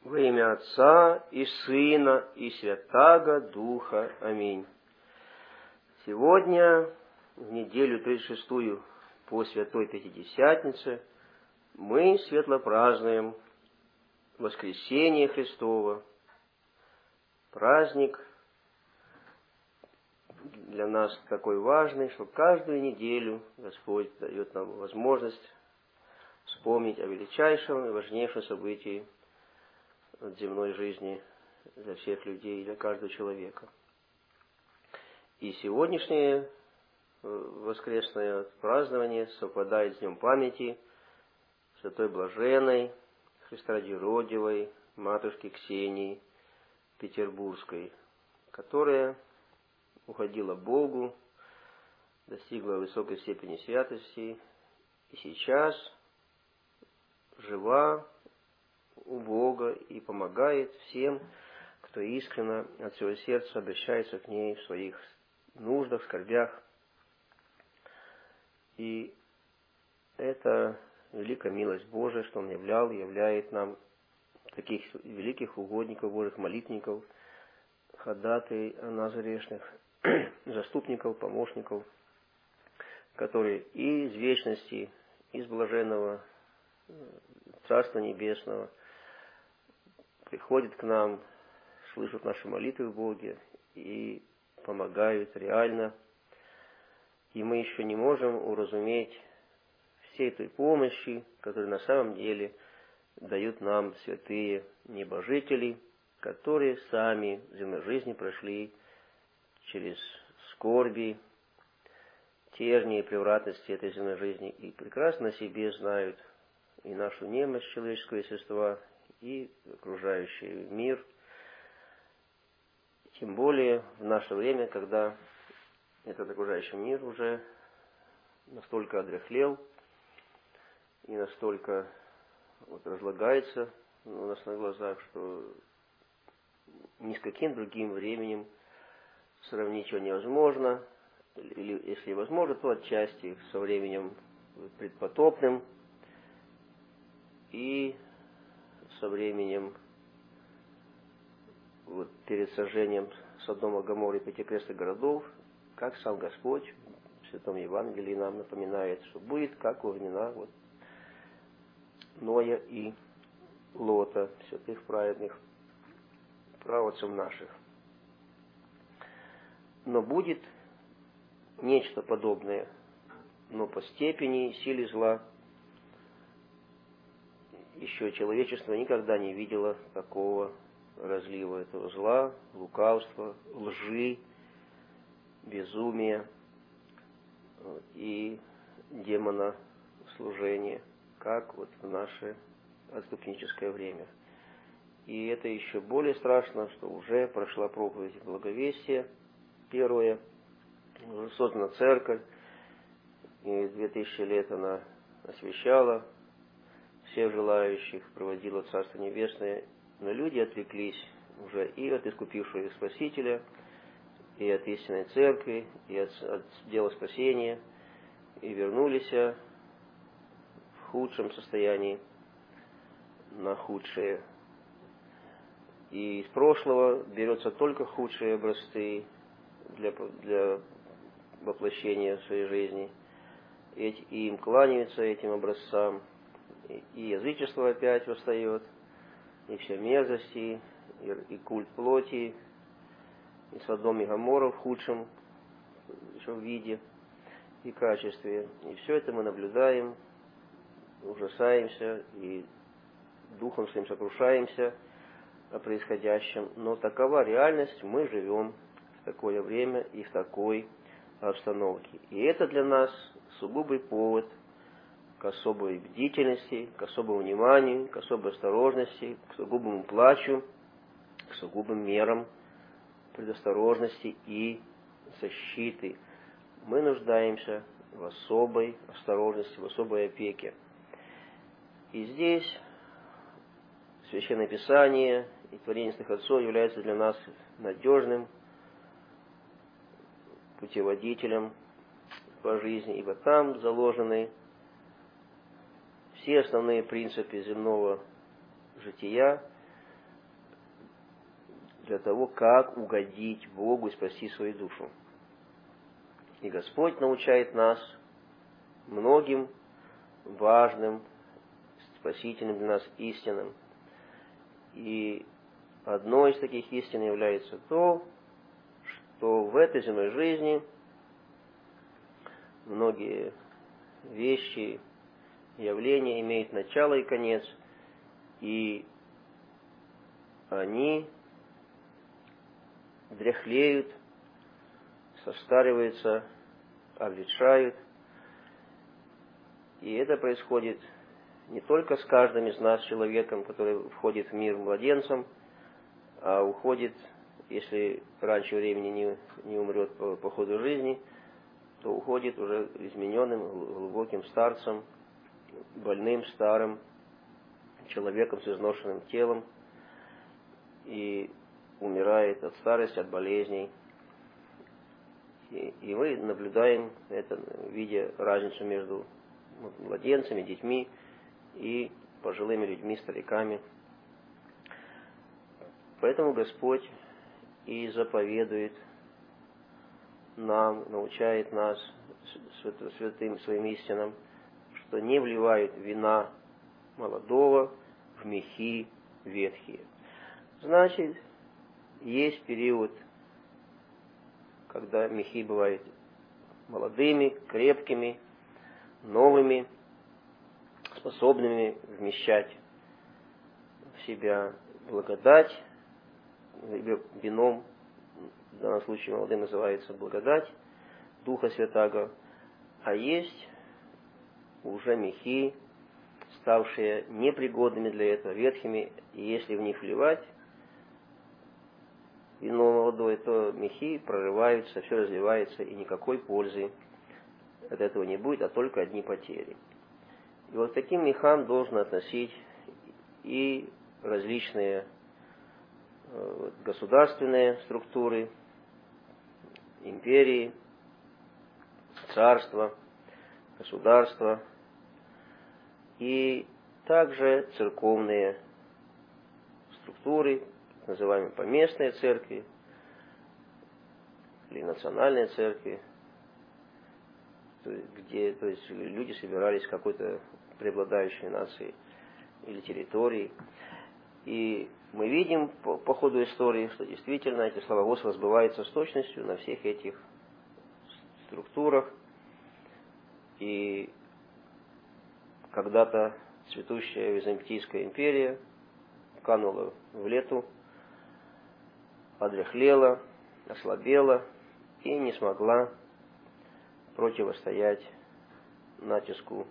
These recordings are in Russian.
Во имя Отца и Сына и Святаго Духа. Аминь. Сегодня, в неделю 36-ю по Святой Пятидесятнице, мы светло празднуем Воскресение Христово. Праздник для нас такой важный, что каждую неделю Господь дает нам возможность вспомнить о величайшем и важнейшем событии от земной жизни для всех людей, для каждого человека. И сегодняшнее воскресное празднование совпадает с Днем памяти Святой Блаженной Христородивой матушки Ксении Петербургской, которая уходила Богу, достигла высокой степени святости и сейчас жива у Бога и помогает всем, кто искренне от всего сердца обращается к ней в своих нуждах, скорбях. И это великая милость Божия, что Он являл и являет нам таких великих угодников Божьих, молитвенников, ходатай о нас грешных, заступников, помощников, которые и из вечности, из блаженного Царства Небесного приходят к нам, слышат наши молитвы в Боге и помогают реально. И мы еще не можем уразуметь всей той помощи, которую на самом деле дают нам святые небожители, которые сами в земной жизни прошли через скорби, тернии и превратности этой земной жизни и прекрасно себе знают и нашу немощь человеческого естества, и окружающий мир. Тем более в наше время, когда этот окружающий мир уже настолько одряхлел и настолько разлагается у нас на глазах, что ни с каким другим временем сравнить его невозможно, или если возможно, то отчасти со временем предпотопным и со временем перед сожжением Содома, Гоморры и пятикрестных городов, как сам Господь в Святом Евангелии нам напоминает, что будет как во времена Ноя и Лота, святых праведных праотцев наших. Но будет нечто подобное, но по степени и силе зла еще человечество никогда не видело такого разлива этого зла, лукавства, лжи, безумия и демона служения, как в наше отступническое время. И это еще более страшно, что уже прошла проповедь благовестия первая, уже создана церковь, и 2000 лет она освящала всех желающих, проводила Царство Небесное, но люди отвлеклись уже и от искупившего их Спасителя, и от истинной церкви, и от дела спасения, и вернулись в худшем состоянии на худшее. И из прошлого берется только худшие образцы для воплощения в своей жизни, и им кланяются этим образцам, и язычество опять восстает, и все мерзости, и культ плоти, и Содом и Гоморра в худшем еще виде и качестве. И все это мы наблюдаем, ужасаемся и духом своим сокрушаемся о происходящем. Но такова реальность, мы живем в такое время и в такой обстановке. И это для нас сугубый повод к особой бдительности, к особому вниманию, к особой осторожности, к сугубому плачу, к сугубым мерам предосторожности и защиты. Мы нуждаемся в особой осторожности, в особой опеке. И здесь Священное Писание и творение святых отцов являются для нас надежным путеводителем по жизни, ибо там заложены все основные принципы земного жития, для того, как угодить Богу и спасти свою душу. И Господь научает нас многим важным, спасительным для нас истинам. И одной из таких истин является то, что в этой земной жизни многие вещи, явления имеют начало и конец, и они дряхлеют, состариваются, обветшают. И это происходит не только с каждым из нас, человеком, который входит в мир младенцем, а уходит, если раньше времени не умрет по ходу жизни, то уходит уже измененным, глубоким старцем, больным, старым, человеком с изношенным телом, и умирает от старости, от болезней. И мы наблюдаем это, видя разницу между младенцами, детьми и пожилыми людьми, стариками. Поэтому Господь и заповедует нам, научает нас святым своим истинам, что не вливают вина молодого в мехи ветхие. Значит, есть период, когда мехи бывают молодыми, крепкими, новыми, способными вмещать в себя благодать. Вином, в данном случае молодым, называется благодать Духа Святаго. А есть уже мехи, ставшие непригодными для этого, ветхими, и если в них вливать вино молодое, то мехи прорываются, все разливается, и никакой пользы от этого не будет, а только одни потери. И вот к таким мехам должен относить и различные государственные структуры, империи, царства, государства, и также церковные структуры, называемые поместные церкви или национальные церкви, где люди собирались в какой-то преобладающей нации или территории. И мы видим по ходу истории, что действительно эти слова Господа сбываются с точностью на всех этих структурах. И когда-то цветущая Византийская империя канула в лету, одряхлела, ослабела и не смогла противостоять натиску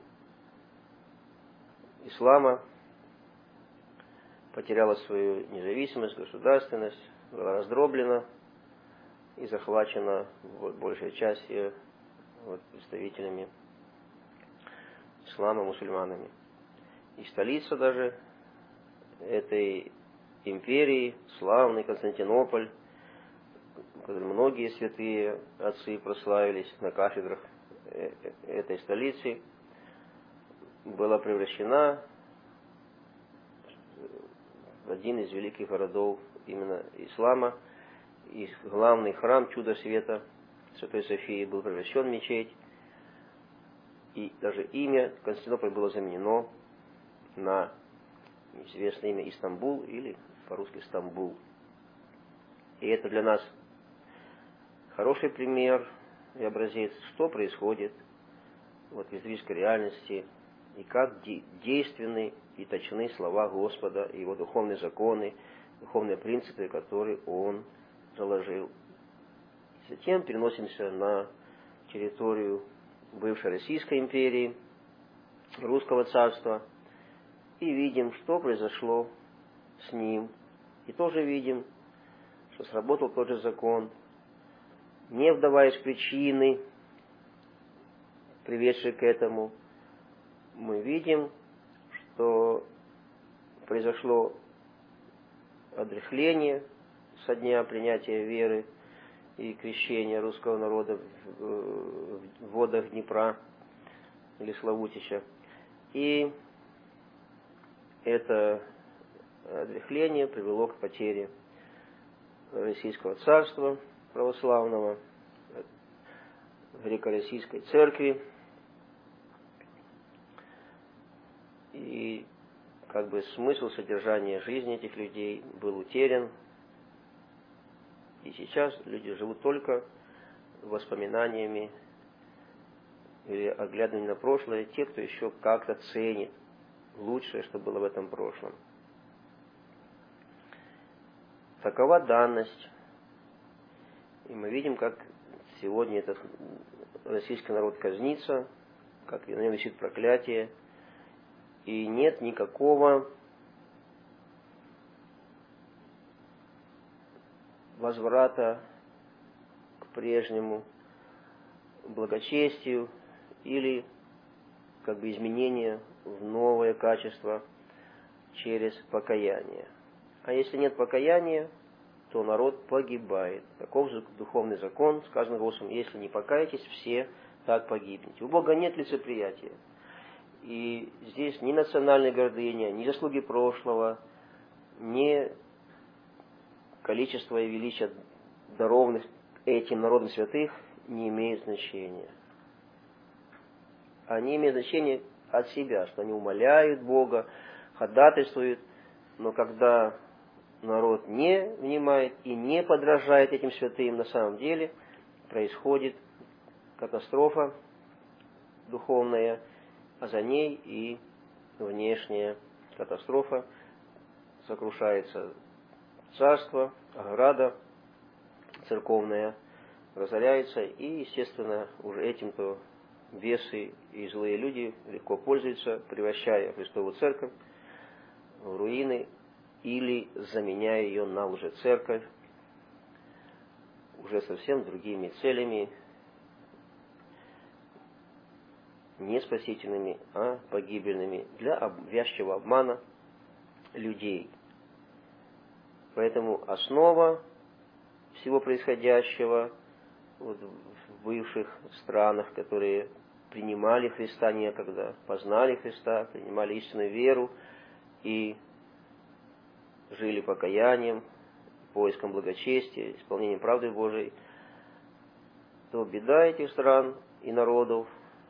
ислама, потеряла свою независимость, государственность, была раздроблена и захвачена большей частью представителями ислама, мусульманами. И столица даже этой империи, славный Константинополь, в котором многие святые отцы прославились на кафедрах этой столицы, была превращена в один из великих городов именно ислама. И главный храм Чудо Света Святой Софии был превращен в мечеть. И даже имя Константинополь было заменено на известное имя Истамбул, или по-русски Стамбул. И это для нас хороший пример и образец, что происходит в исторической реальности, и как действенны и точны слова Господа, и Его духовные законы, духовные принципы, которые Он заложил. Затем переносимся на территорию бывшей Российской империи, Русского царства, и видим, что произошло с ним. И тоже видим, что сработал тот же закон. Не вдаваясь в причины, приведшие к этому, мы видим, что произошло одряхление со дня принятия веры и крещения русского народа в водах Днепра или Славутича. И это одряхление привело к потере Российского царства православного, Греко-Российской церкви. И как бы смысл содержания жизни этих людей был утерян. И сейчас люди живут только воспоминаниями или оглядыванием на прошлое, те, кто еще как-то ценит лучшее, что было в этом прошлом. Такова данность. И мы видим, как сегодня этот российский народ казнится, как на нем висит проклятие, и нет никакого возврата к прежнему благочестию или как бы изменения в новое качество через покаяние. А если нет покаяния, то народ погибает. Таков же духовный закон, сказано Господом: если не покаетесь, все так погибнете. У Бога нет лицеприятия. И здесь ни национальной гордыни, ни заслуги прошлого, ни количество и величие дарованных этим народам святых не имеет значения. Они имеют значение от себя, что они умоляют Бога, ходатайствуют, но когда народ не внимает и не подражает этим святым, на самом деле происходит катастрофа духовная, а за ней и внешняя катастрофа. Сокрушается царство, ограда церковная разоряется, и, естественно, уже этим-то бесы и злые люди легко пользуются, превращая Христову церковь в руины или заменяя ее на лжецерковь уже совсем другими целями, не спасительными, а погибельными для вязчего обмана людей. Поэтому основа всего происходящего в бывших странах, которые принимали Христа некогда, познали Христа, принимали истинную веру и жили покаянием, поиском благочестия, исполнением правды Божией, то беда этих стран и народов,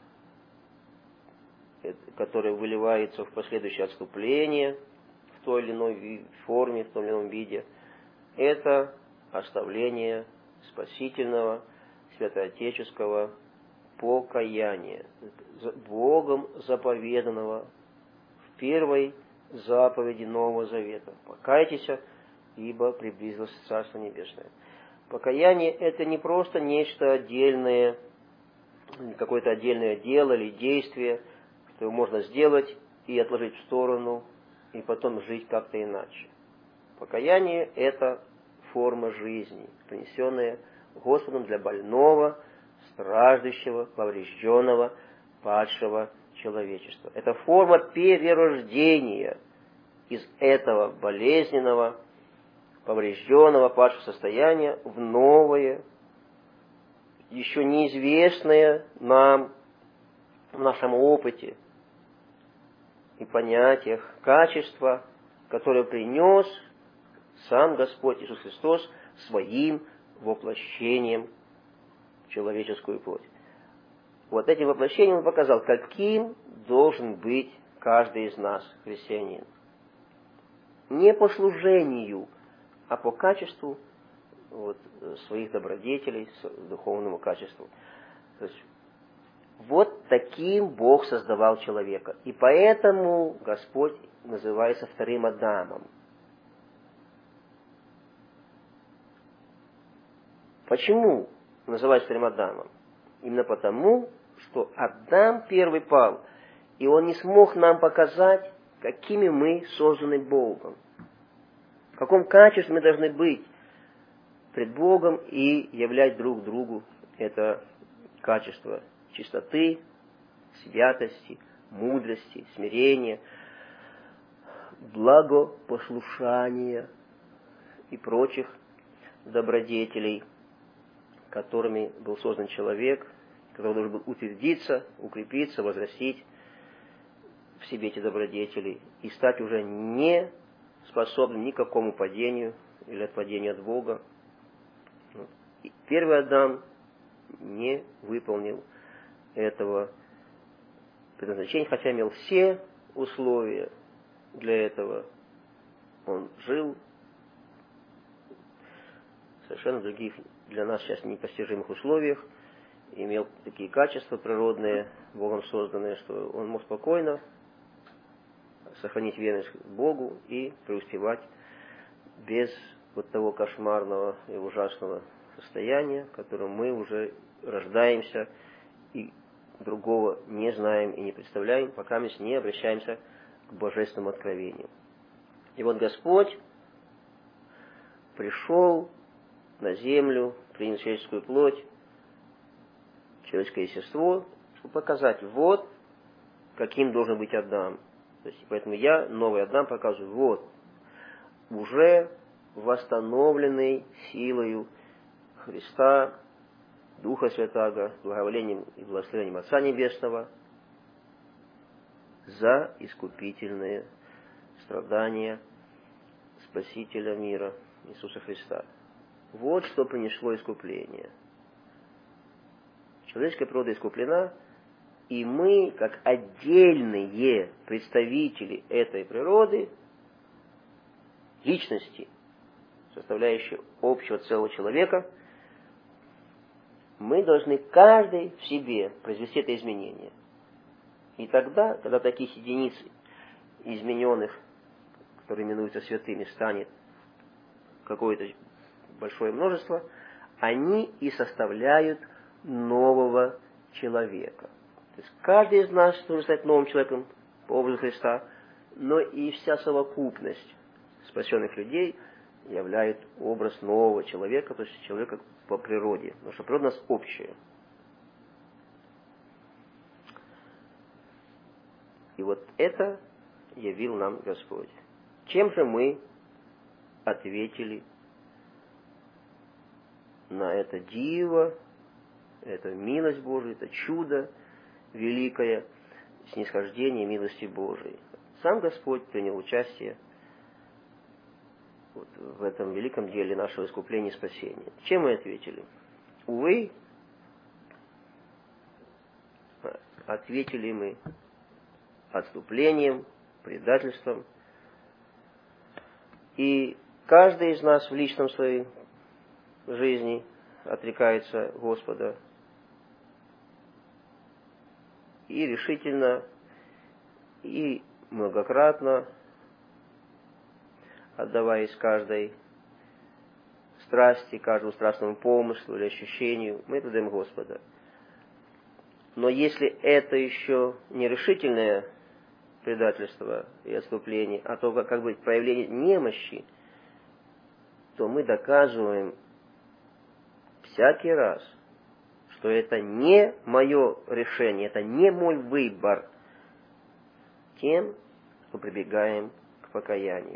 которое выливается в последующее отступление в той или иной форме, в том или ином виде, это оставление спасительного, святоотеческого покаяния, Богом заповеданного в первой заповеди Нового Завета. Покайтесь, ибо приблизилось Царство Небесное. Покаяние — это не просто нечто отдельное, какое-то отдельное дело или действие, что можно сделать и отложить в сторону, и потом жить как-то иначе. Покаяние — это форма жизни, принесенная Господом для больного, страждущего, поврежденного, падшего человечества. Это форма перерождения из этого болезненного, поврежденного, падшего состояния в новое, еще неизвестное нам в нашем опыте и понятиях качества, которое принес сам Господь Иисус Христос своим воплощением в человеческую плоть. Вот этим воплощением Он показал, каким должен быть каждый из нас, христианин. Не по служению, а по качеству своих добродетелей, духовному качеству. То есть, вот таким Бог создавал человека. И поэтому Господь называется вторым Адамом. Почему называется вторым Адамом? Именно потому, что Адам первый пал, и он не смог нам показать, какими мы созданы Богом. В каком качестве мы должны быть пред Богом и являть друг другу это качество чистоты, святости, мудрости, смирения, благопослушания и прочих добродетелей, которыми был создан человек, который должен был утвердиться, укрепиться, возрастить в себе эти добродетели и стать уже не способным ни к какому падению, или от падения от Бога. И первый Адам не выполнил этого предназначения, хотя имел все условия для этого. Он жил в совершенно других, для нас сейчас непостижимых условиях, имел такие качества природные, Богом созданные, что он мог спокойно сохранить верность Богу и преуспевать без вот того кошмарного и ужасного состояния, в котором мы уже рождаемся и другого не знаем и не представляем, пока мы не обращаемся к божественному откровению. И вот Господь пришел на землю, принял человеческую плоть, человеческое естество, чтобы показать, вот каким должен быть Адам. То есть, поэтому я, новый Адам, показываю, вот, уже восстановленный силою Христа, Духа Святаго, благоволением и благословением Отца Небесного за искупительные страдания Спасителя мира Иисуса Христа. Вот что принесло искупление. Человеческая природа искуплена, и мы, как отдельные представители этой природы, личности, составляющие общего целого человека, мы должны каждый в себе произвести это изменение. И тогда, когда таких единиц измененных, которые именуются святыми, станет какое-то большое множество, они и составляют нового человека. То есть каждый из нас должен стать новым человеком по образу Христа, но и вся совокупность спасенных людей являет образ нового человека, то есть человека по природе, потому что природа у нас общая. И вот это явил нам Господь. Чем же мы ответили на это диво, это милость Божия, это чудо великое, снисхождение милости Божией? Сам Господь принял участие вот в этом великом деле нашего искупления и спасения. Чем мы ответили? Увы, ответили мы отступлением, предательством. И каждый из нас в личном своей жизни отрекается Господа и решительно, и многократно, отдаваясь каждой страсти, каждому страстному помыслу или ощущению, мы предаем Господа. Но если это еще не решительное предательство и отступление, а то как бы проявление немощи, то мы доказываем всякий раз, что это не мое решение, это не мой выбор, тем, что прибегаем к покаянию.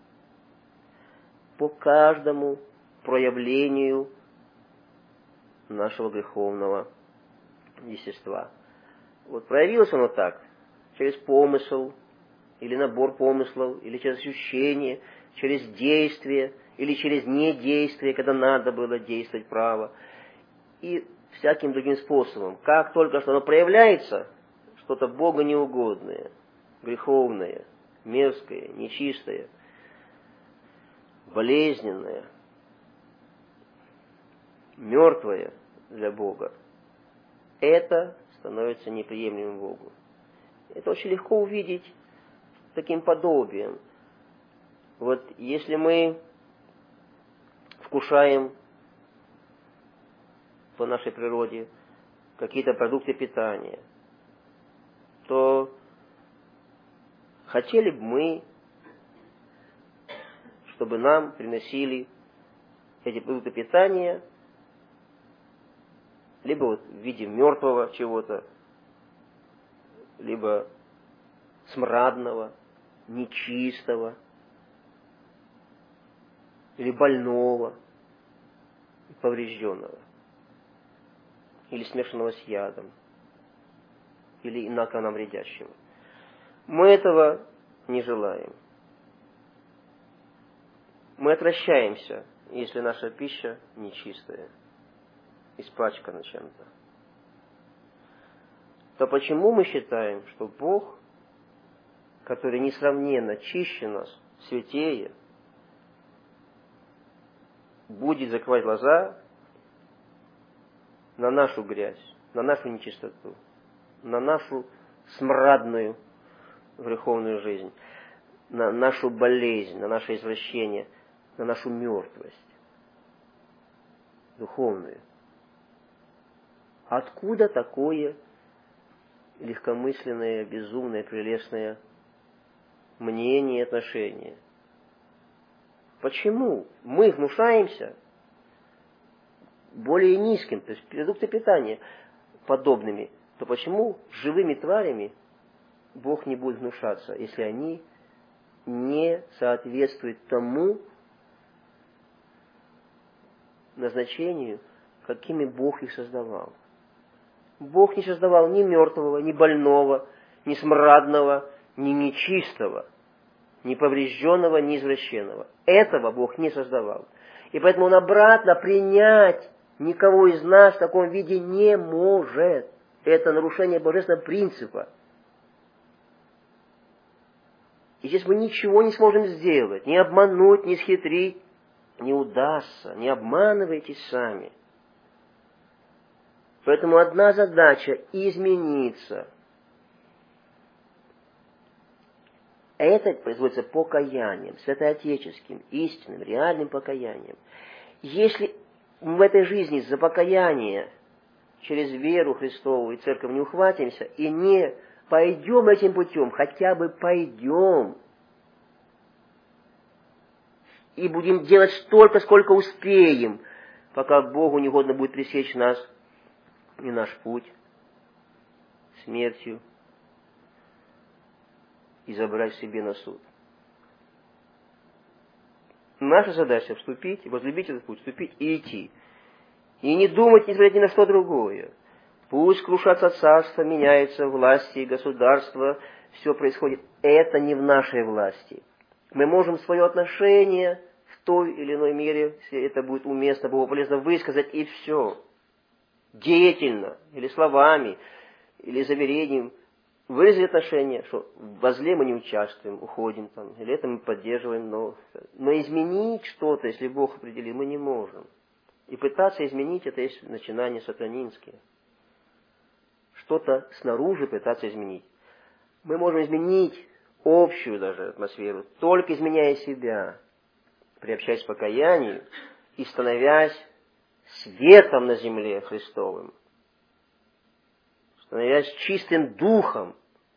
По каждому проявлению нашего греховного естества. Вот проявилось оно так, через помысл, или набор помыслов, или через ощущение, через действие, или через недействие, когда надо было действовать право, и всяким другим способом. Как только что оно проявляется, что-то Богу неугодное, греховное, мерзкое, нечистое, болезненное, мертвое для Бога, это становится неприемлемым Богу. Это очень легко увидеть таким подобием. Вот если мы вкушаем по нашей природе какие-то продукты питания, то хотели бы мы, чтобы нам приносили эти продукты питания либо вот в виде мертвого чего-то, либо смрадного, нечистого, или больного, поврежденного, или смешанного с ядом, или инако нам вредящего. Мы этого не желаем. мы отвращаемся, если наша пища нечистая, испачкана чем-то. То почему мы считаем, что Бог, который несравненно чище нас, святее, будет закрывать глаза на нашу грязь, на нашу нечистоту, на нашу смрадную греховную жизнь, на нашу болезнь, на наше извращение, на нашу мертвость духовную? Откуда такое легкомысленное, безумное, прелестное мнение и отношение? Почему мы внушаемся более низким, то есть продукты питания подобными, то почему живыми тварями Бог не будет внушаться, если они не соответствуют тому назначению, какими Бог их создавал? Бог не создавал ни мертвого, ни больного, ни смрадного, ни нечистого, ни поврежденного, ни извращенного. Этого Бог не создавал. И поэтому Он обратно принять никого из нас в таком виде не может. Это нарушение божественного принципа. И здесь мы ничего не сможем сделать, ни обмануть, ни схитрить. Не удастся, не обманывайтесь сами. Поэтому одна задача – измениться. Это производится покаянием, святоотеческим, истинным, реальным покаянием. Если в этой жизни за покаяние через веру Христову и Церковь не ухватимся и не пойдем этим путем, хотя бы пойдем, и будем делать столько, сколько успеем, пока Богу не угодно будет пресечь нас и наш путь смертью и забрать себе на суд. Наша задача вступить, возлюбить этот путь, вступить и идти. И не думать, не смотреть ни на что другое. Пусть крушатся царства, меняются власти, государства, все происходит. Это не в нашей власти. Мы можем свое отношение в той или иной мере, если это будет уместно, Богу полезно, высказать, и все. Деятельно, или словами, или заверением, выразить отношение, что во зле мы не участвуем, уходим там, или это мы поддерживаем, но изменить что-то, если Бог определил, мы не можем. И пытаться изменить, это есть начинание сатанинские. Что-то снаружи пытаться изменить. Мы можем изменить общую даже атмосферу, только изменяя себя, приобщаясь к покаянию и становясь светом на земле Христовым, становясь чистым духом,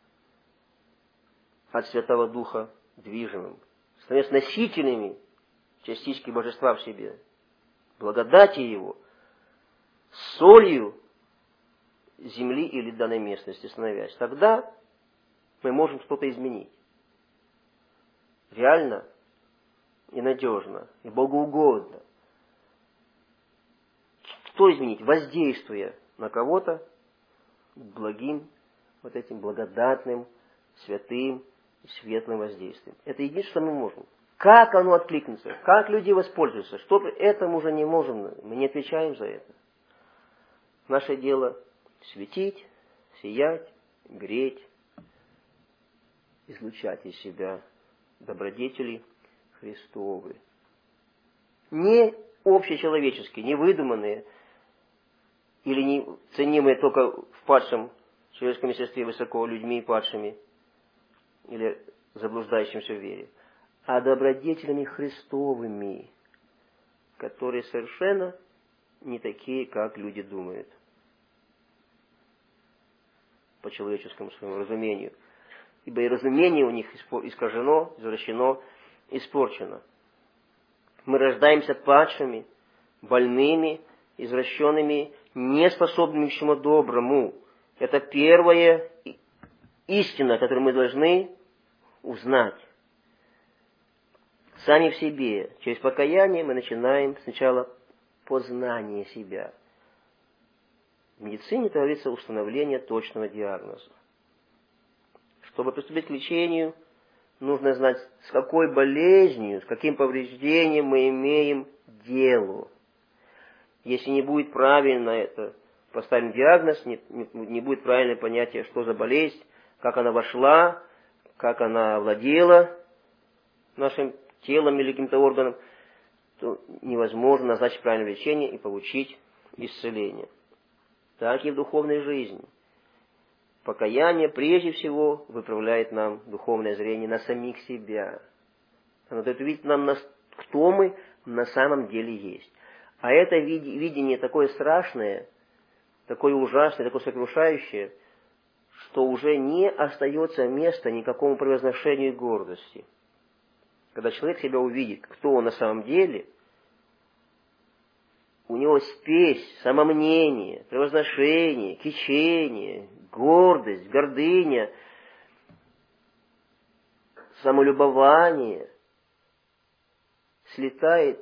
от Святого Духа движимым, становясь носителями частички Божества в себе, благодати Его, солью земли или данной местности становясь. Тогда мы можем что-то изменить. Реально и надежно, и богоугодно. Что изменить? Воздействуя на кого-то благим, вот этим благодатным, святым, светлым воздействием. Это единственное, что мы можем. Как оно откликнется, как люди воспользуются, что этому уже не можем, мы не отвечаем за это. Наше дело светить, сиять, греть, излучать из себя добродетели Христовы. Не общечеловеческие, не выдуманные, или не ценимые только в падшем человеческом естестве высоко людьми падшими, или заблуждающимся в вере, а добродетелями Христовыми, которые совершенно не такие, как люди думают, по человеческому своему разумению. Ибо и разумение у них искажено, извращено, испорчено. Мы рождаемся падшими, больными, извращенными, неспособными к чему доброму. Это первая истина, которую мы должны узнать. Сами в себе. Через покаяние мы начинаем сначала познание себя. В медицине это говорится установление точного диагноза. Чтобы приступить к лечению, нужно знать, с какой болезнью, с каким повреждением мы имеем дело. Если не будет правильно это поставлен диагноз, не будет правильное понятие, что за болезнь, как она вошла, как она овладела нашим телом или каким-то органом, то невозможно назначить правильное лечение и получить исцеление. Так и в духовной жизни. Покаяние прежде всего выправляет нам духовное зрение на самих себя. Оно дает увидеть нам, кто мы на самом деле есть. А это видение такое страшное, такое ужасное, такое сокрушающее, что уже не остается места никакому превозношению и гордости. Когда человек себя увидит, кто он на самом деле, у него спесь, самомнение, превозношение, кичение, гордость, гордыня, самолюбование слетает,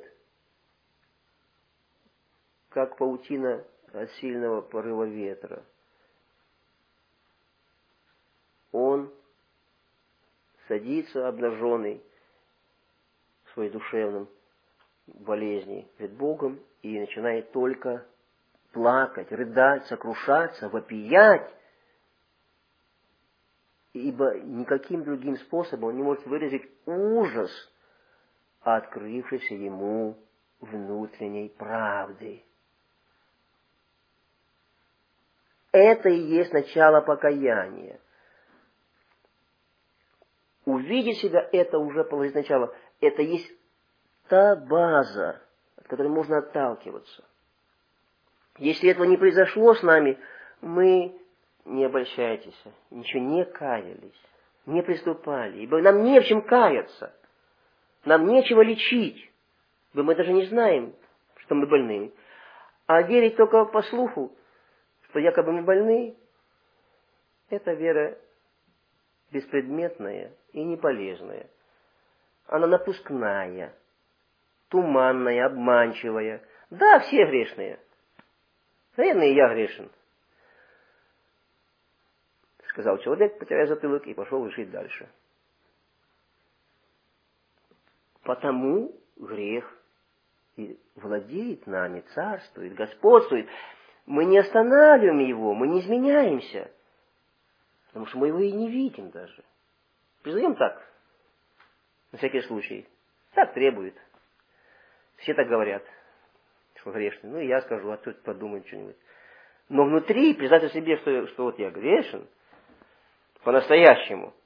как паутина от сильного порыва ветра. Он садится обнаженный в своей душевном болезни пред Богом и начинает только плакать, рыдать, сокрушаться, вопиять, ибо никаким другим способом он не может выразить ужас открывшейся ему внутренней правды. Это и есть начало покаяния. Увидеть себя — это уже положить начало. Это есть та база, от которой можно отталкиваться. Если этого не произошло с нами, мы, не обольщайтесь, ничего не каялись, не приступали, ибо нам не в чем каяться, нам нечего лечить, ибо мы даже не знаем, что мы больны. А верить только по слуху, что якобы мы больны, это вера беспредметная и неполезная. Она напускная, туманная, обманчивая. Да, все грешные. Наверное, и я грешен, сказал человек, потирая затылок, и пошел жить дальше. Потому грех и владеет нами, царствует, господствует. Мы не останавливаем его, мы не изменяемся, потому что мы его и не видим даже. Признаем так, на всякий случай. Так требует. Все так говорят, что грешный. Ну и я скажу, а тут подумает что-нибудь. Но внутри признать о себе, что вот я грешен, по-настоящему,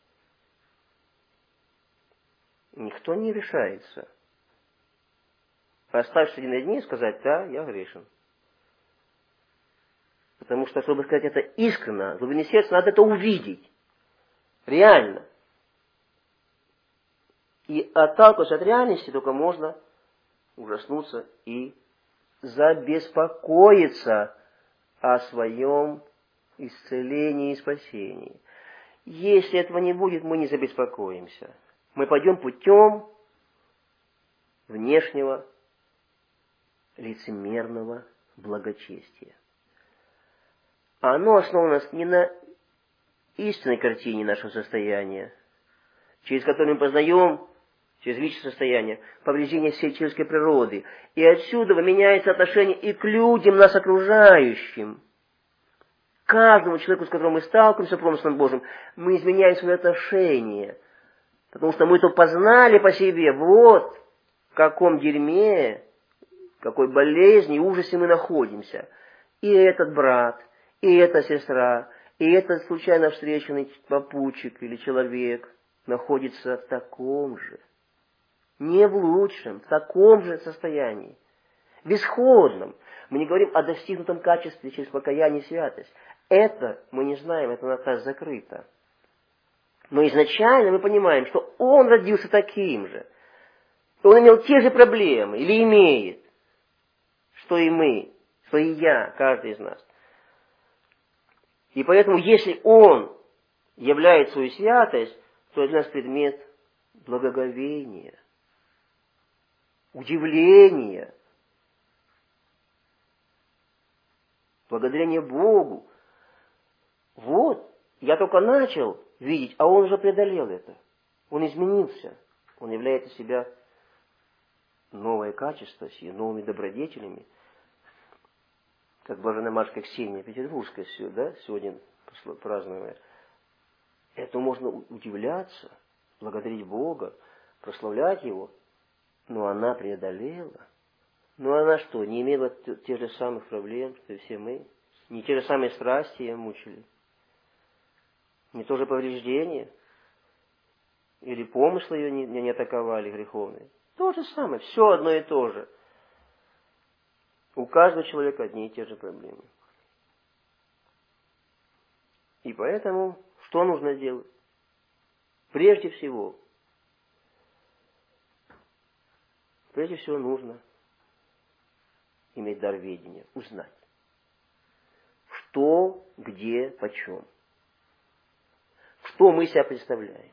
никто не решается. Оставшись один на дне, сказать, да, я грешен. Потому что, чтобы сказать это искренне, в глубине сердца, надо это увидеть. Реально. И отталкиваясь от реальности, только можно ужаснуться и забеспокоиться о своем исцелении и спасении. Если этого не будет, мы не забеспокоимся. Мы пойдем путем внешнего лицемерного благочестия. А оно основано не на истинной картине нашего состояния, через которую мы познаем, через личное состояние, повреждение всей человеческой природы. И отсюда меняется отношение и к людям, нас окружающим. Каждому человеку, с которым мы сталкиваемся, промыслом Божьим, мы изменяем свое отношение. Потому что мы то познали по себе, вот в каком дерьме, в какой болезни и ужасе мы находимся. И этот брат, и эта сестра, и этот случайно встреченный попутчик или человек находится в таком же, не в лучшем, в таком же состоянии, в исходном. Мы не говорим о достигнутом качестве через покаяние и святость. Это мы не знаем, это на нас закрыто. Но изначально мы понимаем, что он родился таким же. Он имел те же проблемы, или имеет, что и мы, что и я, каждый из нас. И поэтому, если он являет свою святость, то для нас предмет благоговения, удивления, благодарения Богу. Вот, я только начал видеть, а он уже преодолел это. Он изменился. Он являет из себя новое качество с ее новыми добродетелями. Как блаженная матушка Ксения Петербургская сегодня празднуемая. Этому можно удивляться, благодарить Бога, прославлять Его. Но она преодолела. Но она что, не имела тех же самых проблем, что и все мы? Не те же самые страсти ее мучили? Не то же повреждение? Или помыслы ее не атаковали греховные? То же самое, все одно и то же. У каждого человека одни и те же проблемы. И поэтому, что нужно делать? Прежде всего нужно иметь дар ведения, узнать, что, где, почем. Что мы себя представляем.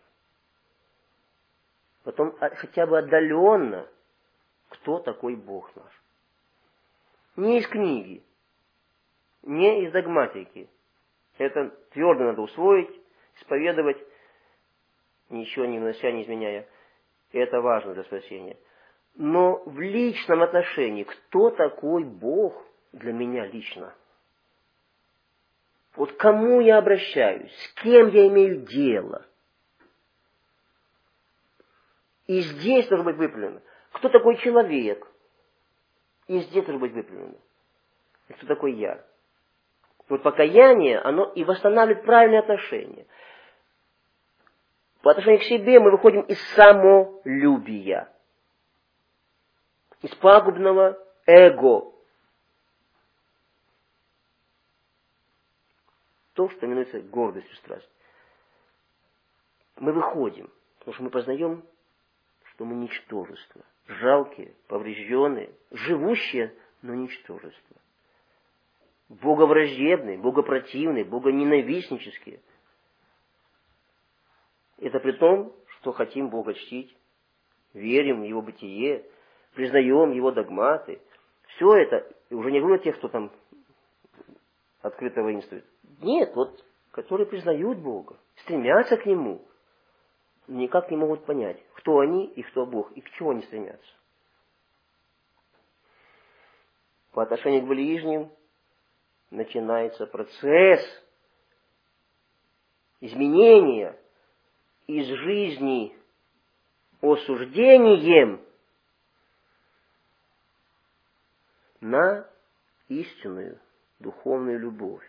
Потом хотя бы отдаленно, кто такой Бог наш. Не из книги, не из догматики. Это твердо надо усвоить, исповедовать, ничего не внося, не изменяя. Это важно для спасения. Но в личном отношении, кто такой Бог для меня лично? Вот к кому я обращаюсь, с кем я имею дело? И здесь должно быть выправлено. Кто такой человек? И здесь должно быть выправлено. И кто такой я? Вот покаяние, оно и восстанавливает правильные отношения. По отношению к себе мы выходим из самолюбия. Из пагубного эго. То, что именуется гордостью, страстью. Мы выходим, потому что мы познаем, что мы ничтожество. Жалкие, поврежденные, живущие, но ничтожество. Боговраждебные, богопротивные, богоненавистнические. Это при том, что хотим Бога чтить, верим в Его бытие, признаем Его догматы. Все это, и уже не говорю о тех, кто там открыто воинствует. Нет, вот, которые признают Бога, стремятся к Нему, никак не могут понять, кто они и кто Бог, и к чему они стремятся. По отношению к ближним начинается процесс изменения из жизни осуждением на истинную духовную любовь.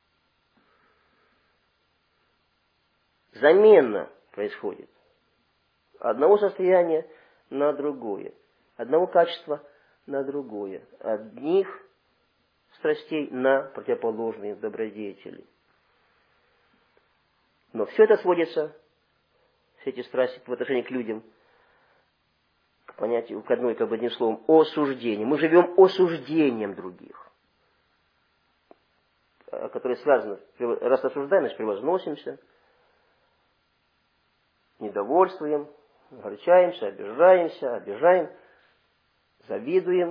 Замена происходит. Одного состояния на другое. Одного качества на другое. Одних страстей на противоположные добродетели. Но все это сводится, все эти страсти в отношении к людям, к понятию, к одной, как бы одним словом, осуждение. Мы живем осуждением других, которое связано, раз осуждаем, значит превозносимся, недовольствуем, огорчаемся, обижаем, завидуем,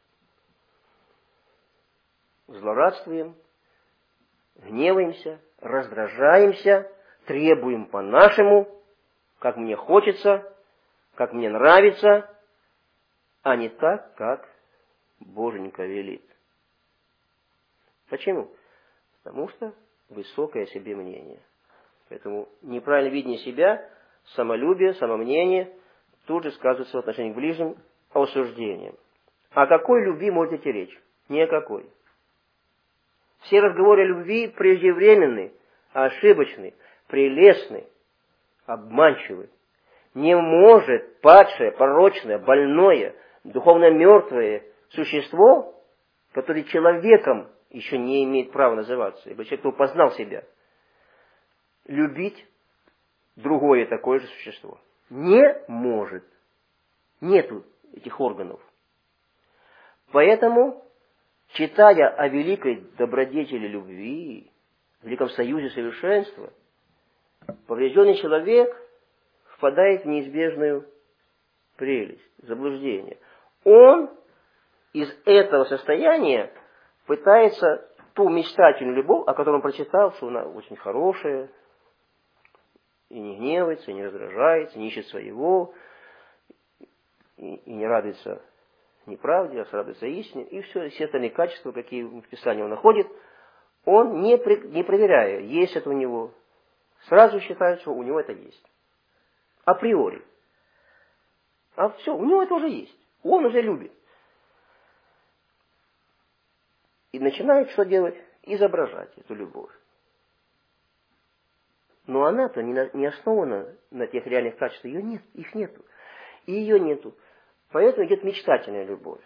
злорадствуем, гневаемся, раздражаемся, требуем по-нашему, как мне хочется, как мне нравится, а не так, как Боженька велит. Почему? Потому что высокое о себе мнение. Поэтому неправильное видение себя, самолюбие, самомнение тут же сказывается в отношении к ближним осуждением. О какой любви может идти речь? Ни о какой. Все разговоры о любви преждевременны, ошибочны, прелестны, обманчивы. Не может падшее, порочное, больное, духовно мертвое существо, которое человеком еще не имеет права называться, ибо человек, кто познал себя, любить другое такое же существо. Не может. Нету этих органов. Поэтому, читая о великой добродетели любви, великом союзе совершенства, поврежденный человек впадает в неизбежную прелесть, заблуждение. Он из этого состояния пытается ту мечтательную любовь, о которой он прочитал, что она очень хорошая, И не гневается, и не раздражается, не ищет своего, и не радуется неправде, а радуется истине. И все остальные качества, какие в Писании он находит, он, не проверяя, есть это у него, сразу считает, что у него это есть. Априори. А все, у него это уже есть. Он уже любит. И начинает что делать? Изображать эту любовь. Но она-то не основана на тех реальных качествах. Ее нет, их нету. И ее нету. Поэтому идет мечтательная любовь.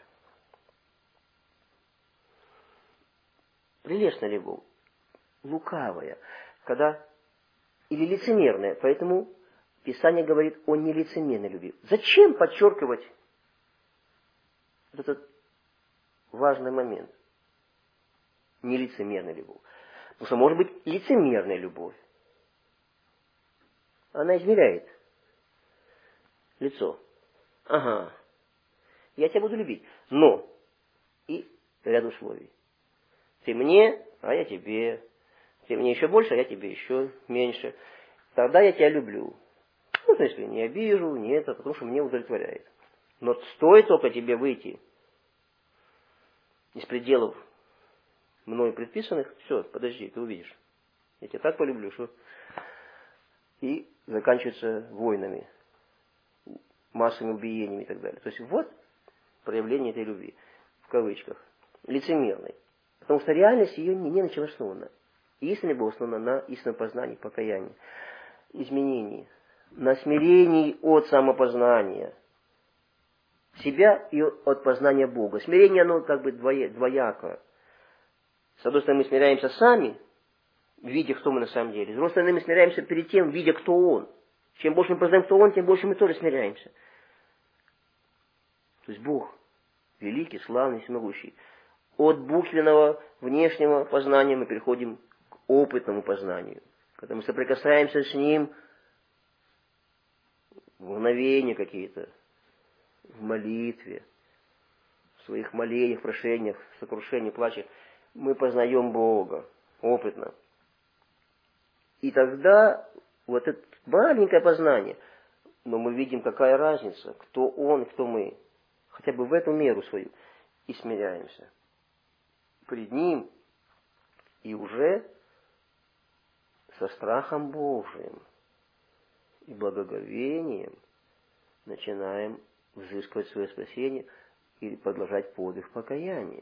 Прелестная любовь. Лукавая. Или лицемерная. Поэтому Писание говорит о нелицемерной любви. Зачем подчеркивать этот важный момент? Нелицемерная любовь. Потому что может быть лицемерная любовь. Она измеряет лицо. Ага, я тебя буду любить. Но и ряд условий. Ты мне, а я тебе. Ты мне еще больше, а я тебе еще меньше. Тогда я тебя люблю. Ну, в смысле, не обижу, не это, потому что мне удовлетворяет. Но стоит только тебе выйти из пределов мною предписанных, все, подожди, ты увидишь. Я тебя так полюблю, что... И заканчивается войнами, массовыми убиениями и так далее. То есть вот проявление этой любви, в кавычках, лицемерной. Потому что реальность ее не на чем основана. Истинная была основана на истинном познании, покаянии, изменении, на смирении от самопознания себя и от познания Бога. Смирение, оно как бы двояко. С одной стороны, мы смиряемся сами, видя, кто мы на самом деле. С другой стороны, мы смиряемся перед тем, видя, кто Он. Чем больше мы познаем, кто Он, тем больше мы тоже смиряемся. То есть Бог великий, славный, всемогущий. От буквенного внешнего познания мы переходим к опытному познанию. Когда мы соприкасаемся с Ним, мгновения какие-то, в молитве, в своих молениях, прошениях, сокрушениях, плачах, мы познаем Бога опытно. И тогда вот это маленькое познание, но мы видим, какая разница, кто Он, кто мы, хотя бы в эту меру свою, и смиряемся пред Ним, и уже со страхом Божиим и благоговением начинаем взыскивать свое спасение и продолжать подвиг покаяния.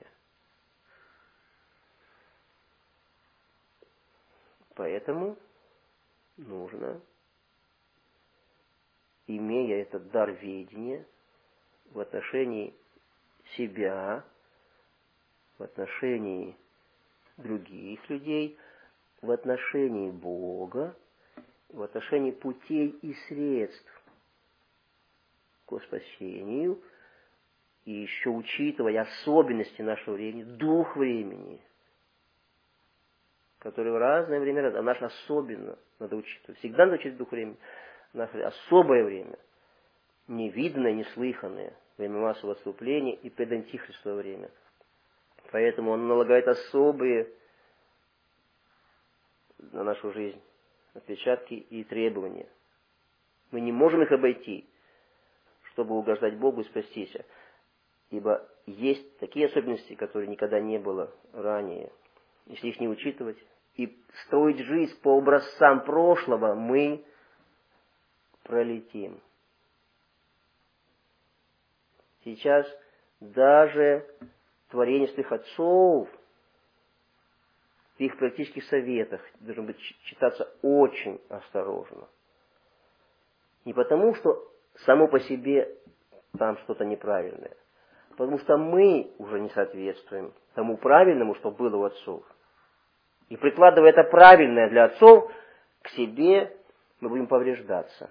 Поэтому нужно, имея этот дар ведения в отношении себя, в отношении других людей, в отношении Бога, в отношении путей и средств к спасению, и еще учитывая особенности нашего времени, дух времени, который в разное время, а наше особенно надо учитывать. Всегда надо учить дух времени. Наше особое время, невиданное, неслыханное, время массового отступления и предантихристовое время. Поэтому он налагает особые на нашу жизнь отпечатки и требования. Мы не можем их обойти, чтобы угождать Богу и спастись. Ибо есть такие особенности, которые никогда не было ранее. Если их не учитывать и строить жизнь по образцам прошлого, мы пролетим. Сейчас даже творение святых отцов в их практических советах должно быть читаться очень осторожно. Не потому, что само по себе там что-то неправильное, а потому что мы уже не соответствуем тому правильному, что было у отцов. И прикладывая это правильное для отцов к себе, мы будем повреждаться.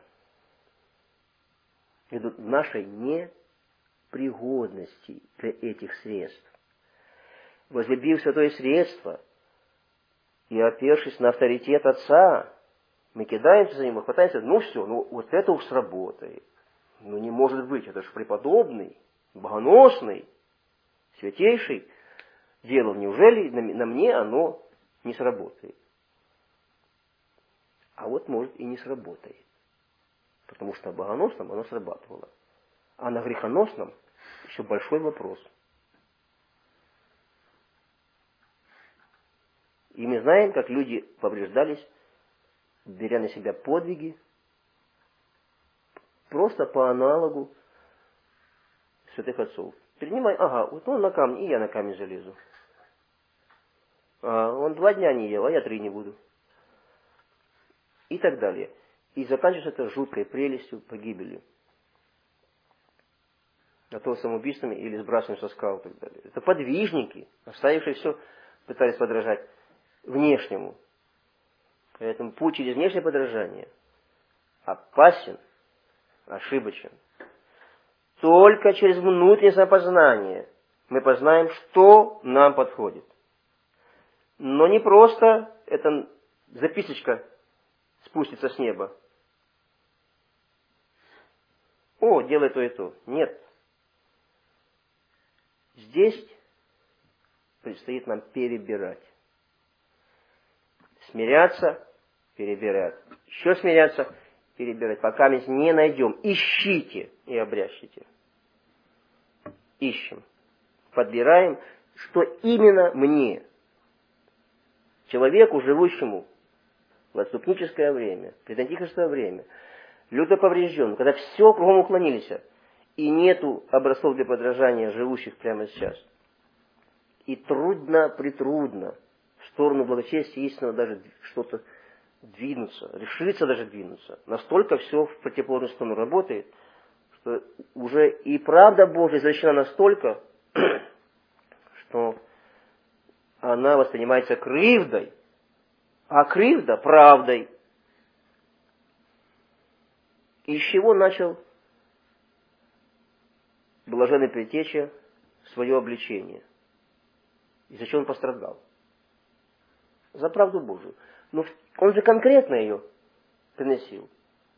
Ввиду нашей непригодности для этих средств. Возлюбив святое средство и опершись на авторитет Отца, мы кидаемся за ним, хватаемся, ну все, ну вот это уж сработает. Ну не может быть, это же преподобный, богоносный, святейший делал. Неужели на мне оно не сработает? А вот может и не сработает. Потому что на богоносном оно срабатывало. А на грехоносном еще большой вопрос. И мы знаем, как люди повреждались, беря на себя подвиги, просто по аналогу святых отцов. Принимай, ага, вот он на камне, и я на камень залезу. А он 2 дня не ел, а я 3 не буду. И так далее. И заканчивается это жуткой прелестью, погибелью. А то самоубийствами или сбрасыванием со скал и так далее. Это подвижники, оставившие все, пытались подражать внешнему. Поэтому путь через внешнее подражание опасен, ошибочен. Только через внутреннее самопознание мы познаем, что нам подходит. Но не просто эта записочка спустится с неба. О, делай то и то. Нет. Здесь предстоит нам перебирать. Смиряться, перебирать. Еще смиряться, перебирать. Пока мы не найдем. Ищите и обрящите. Ищем. Подбираем, что именно мне, человеку, живущему в отступническое время, предантихристовое время, люто поврежден, когда все кругом уклонились, и нету образцов для подражания живущих прямо сейчас. И притрудно в сторону благочестия истинного даже что-то двинуться, решиться даже двинуться. Настолько все в противоположную сторону работает, что уже и правда Божия извращена настолько, что она воспринимается кривдой, а кривда правдой. И с чего начал блаженный Предтеча свое обличение? И за что он пострадал? За правду Божию. Но он же конкретно ее приносил.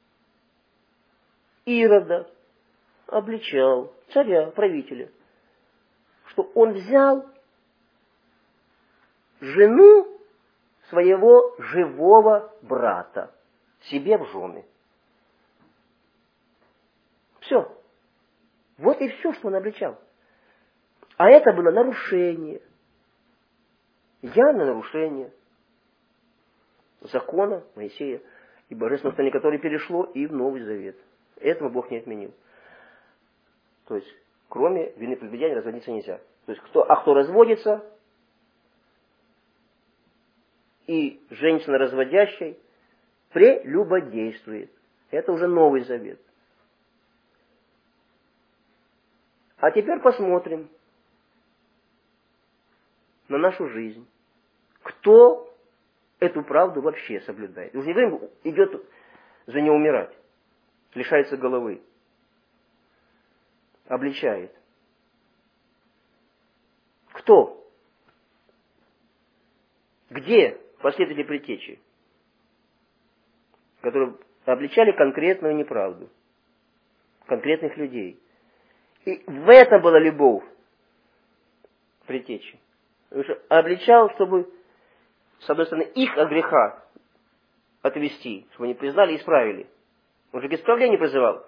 Ирода обличал, царя, правителя, что он взял жену своего живого брата себе в жены. Все. Вот и все, что он обличал. А это было нарушение. Явное нарушение закона Моисея и божественного установления, которое перешло и в Новый Завет. Этого Бог не отменил. То есть, кроме вины прелюбодеяния разводиться нельзя. То есть, кто разводится, и женщина разводящей прелюбодействует. Это уже Новый Завет. А теперь посмотрим на нашу жизнь. Кто эту правду вообще соблюдает? Уже не время идет за нее умирать, лишается головы, обличает. Кто? Где последователи Предтечи, которые обличали конкретную неправду, конкретных людей? И в этом была любовь Предтечи. Потому что обличал, чтобы, с одной стороны, их от греха отвести, чтобы они признали и исправили. Он же к исправлению призывал.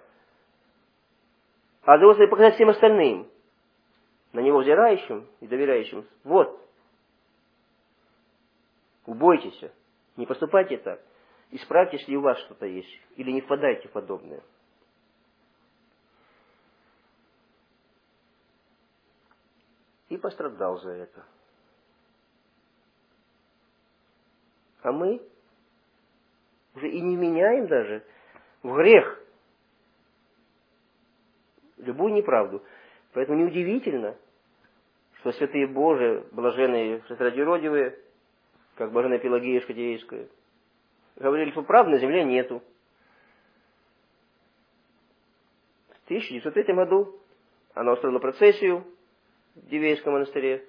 А с другой стороны, показать всем остальным, на него взирающим и доверяющим, вот, убойтесь, не поступайте так, исправьте, если у вас что-то есть, или не впадайте в подобное. И пострадал за это. А мы уже и не меняем даже в грех любую неправду. Поэтому неудивительно, что святые Божии, блаженные шестиродивые, как блаженная Пелагея Шкотеевская, говорили, что правды на земле нету. В 1903 году она устроила процессию в Дивейском монастыре.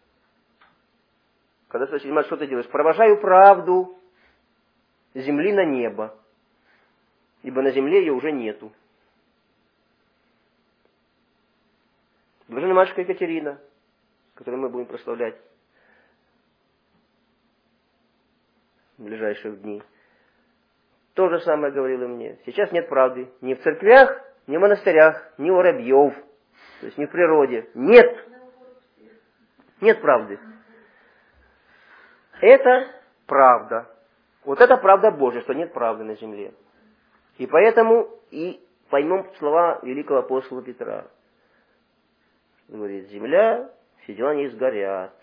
Когда спросили, мать, что ты делаешь? Провожаю правду с земли на небо, ибо на земле ее уже нету. Блаженная матушка Екатерина, которую мы будем прославлять в ближайшие дни, То же самое говорил и мне. Сейчас нет правды. Ни в церквях, ни в монастырях, ни у воробьев. То есть ни в природе. Нет. Нет правды. Это правда. Вот это правда Божья, что нет правды на земле. И поэтому и поймем слова великого апостола Петра. Говорит, земля, все дела не сгорят.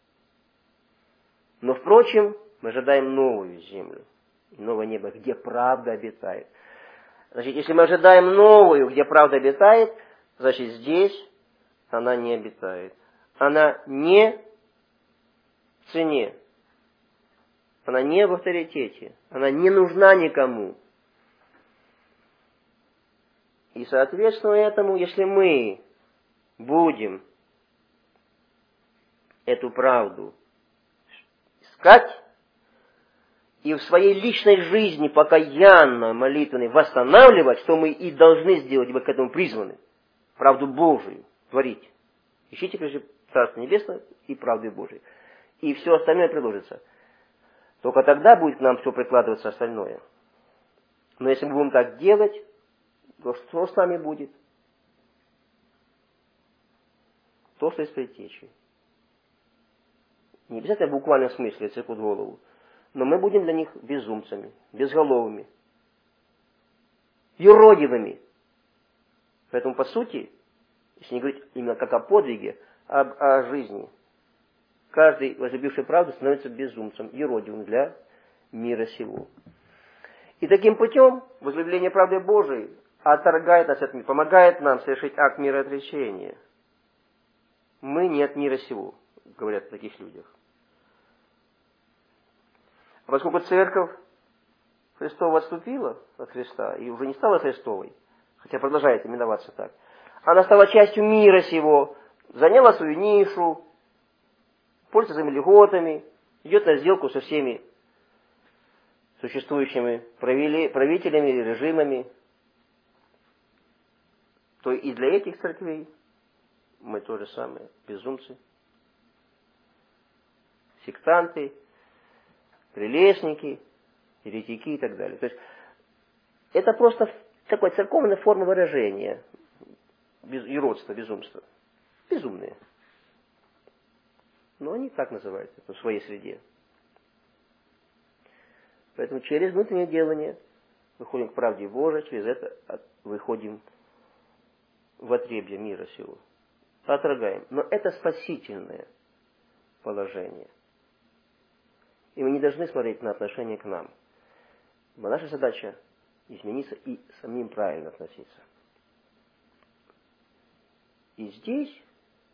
Но, впрочем, мы ожидаем новую землю, новое небо, где правда обитает. Значит, если мы ожидаем новую, где правда обитает, значит, здесь она не обитает. Она не в цене. Она не в авторитете. Она не нужна никому. И, соответственно, этому, если мы будем эту правду искать и в своей личной жизни покаянно, молитвенной восстанавливать, что мы и должны сделать, ибо к этому призваны, правду Божию творить. Ищите, прежде, Царство Небесное и правды Божией. И все остальное приложится. Только тогда будет к нам все прикладываться остальное. Но если мы будем так делать, то что с нами будет? То, что из предтечи. Не обязательно в буквальном смысле цепут голову. Но мы будем для них безумцами, безголовыми, юродивыми. Поэтому, по сути, если не говорить именно как о подвиге, а о жизни, каждый, возлюбивший правду, становится безумцем, юродивым для мира сего. И таким путем возлюбление правды Божией отторгает нас от мира, помогает нам совершить акт мироотречения. Мы не от мира сего, говорят о таких людях. А поскольку церковь Христова отступила от Христа и уже не стала Христовой, хотя продолжает именоваться так, она стала частью мира сего, заняла свою нишу, пользуется льготами, идет на сделку со всеми существующими правителями и режимами, то и для этих церквей мы то же самое, безумцы, сектанты, прелестники, еретики и так далее. То есть это просто такая церковная форма выражения юродства, безумства. Безумные. Но они так называются в своей среде. Поэтому через внутреннее делание выходим к правде Божией, через это выходим в отребье мира сего. Отторгаем. Но это спасительное положение. И мы не должны смотреть на отношение к нам. Но наша задача измениться и самим правильно относиться. И здесь,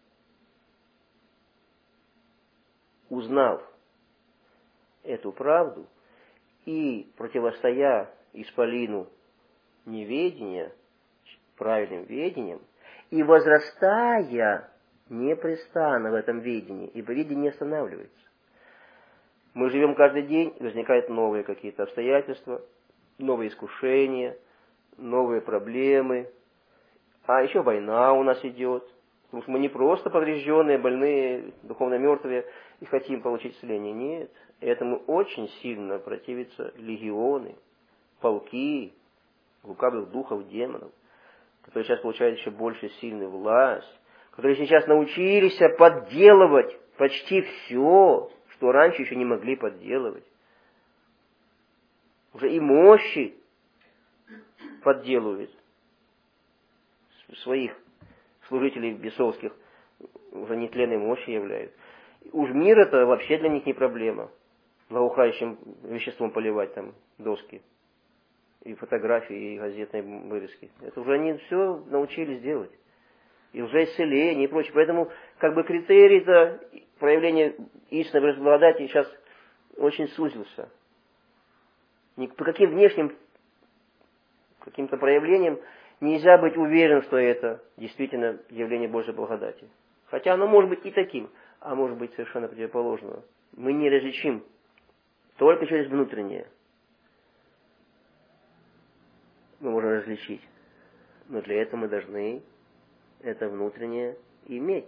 узнав эту правду и противостоя исполину неведения правильным ведением, и возрастая непрестанно в этом ведении, ибо видение не останавливается. Мы живем каждый день, и возникают новые какие-то обстоятельства, новые искушения, новые проблемы. А еще война у нас идет. Потому что мы не просто поврежденные, больные, духовно мертвые и хотим получить исцеление. Нет. Этому очень сильно противятся легионы, полки лукавых духов, демонов, которые сейчас получают еще больше сильную власть, которые сейчас научились подделывать почти все, что раньше еще не могли подделывать. Уже и мощи подделывают своих служителей бесовских, уже нетленной мощи являют. Уж мир это вообще для них не проблема. Благоухающим веществом поливать там доски, и фотографии, и газетные вырезки. Это уже они все научились делать. И уже исцеление и прочее. Поэтому как бы критерий-то проявления истинной благодати сейчас очень сузился. По каким внешним каким-то проявлениям нельзя быть уверен, что это действительно явление Божьей благодати. Хотя оно может быть и таким, а может быть совершенно противоположным. Мы не различим только через внутреннее. Мы можем различить. Но для этого мы должны это внутреннее иметь.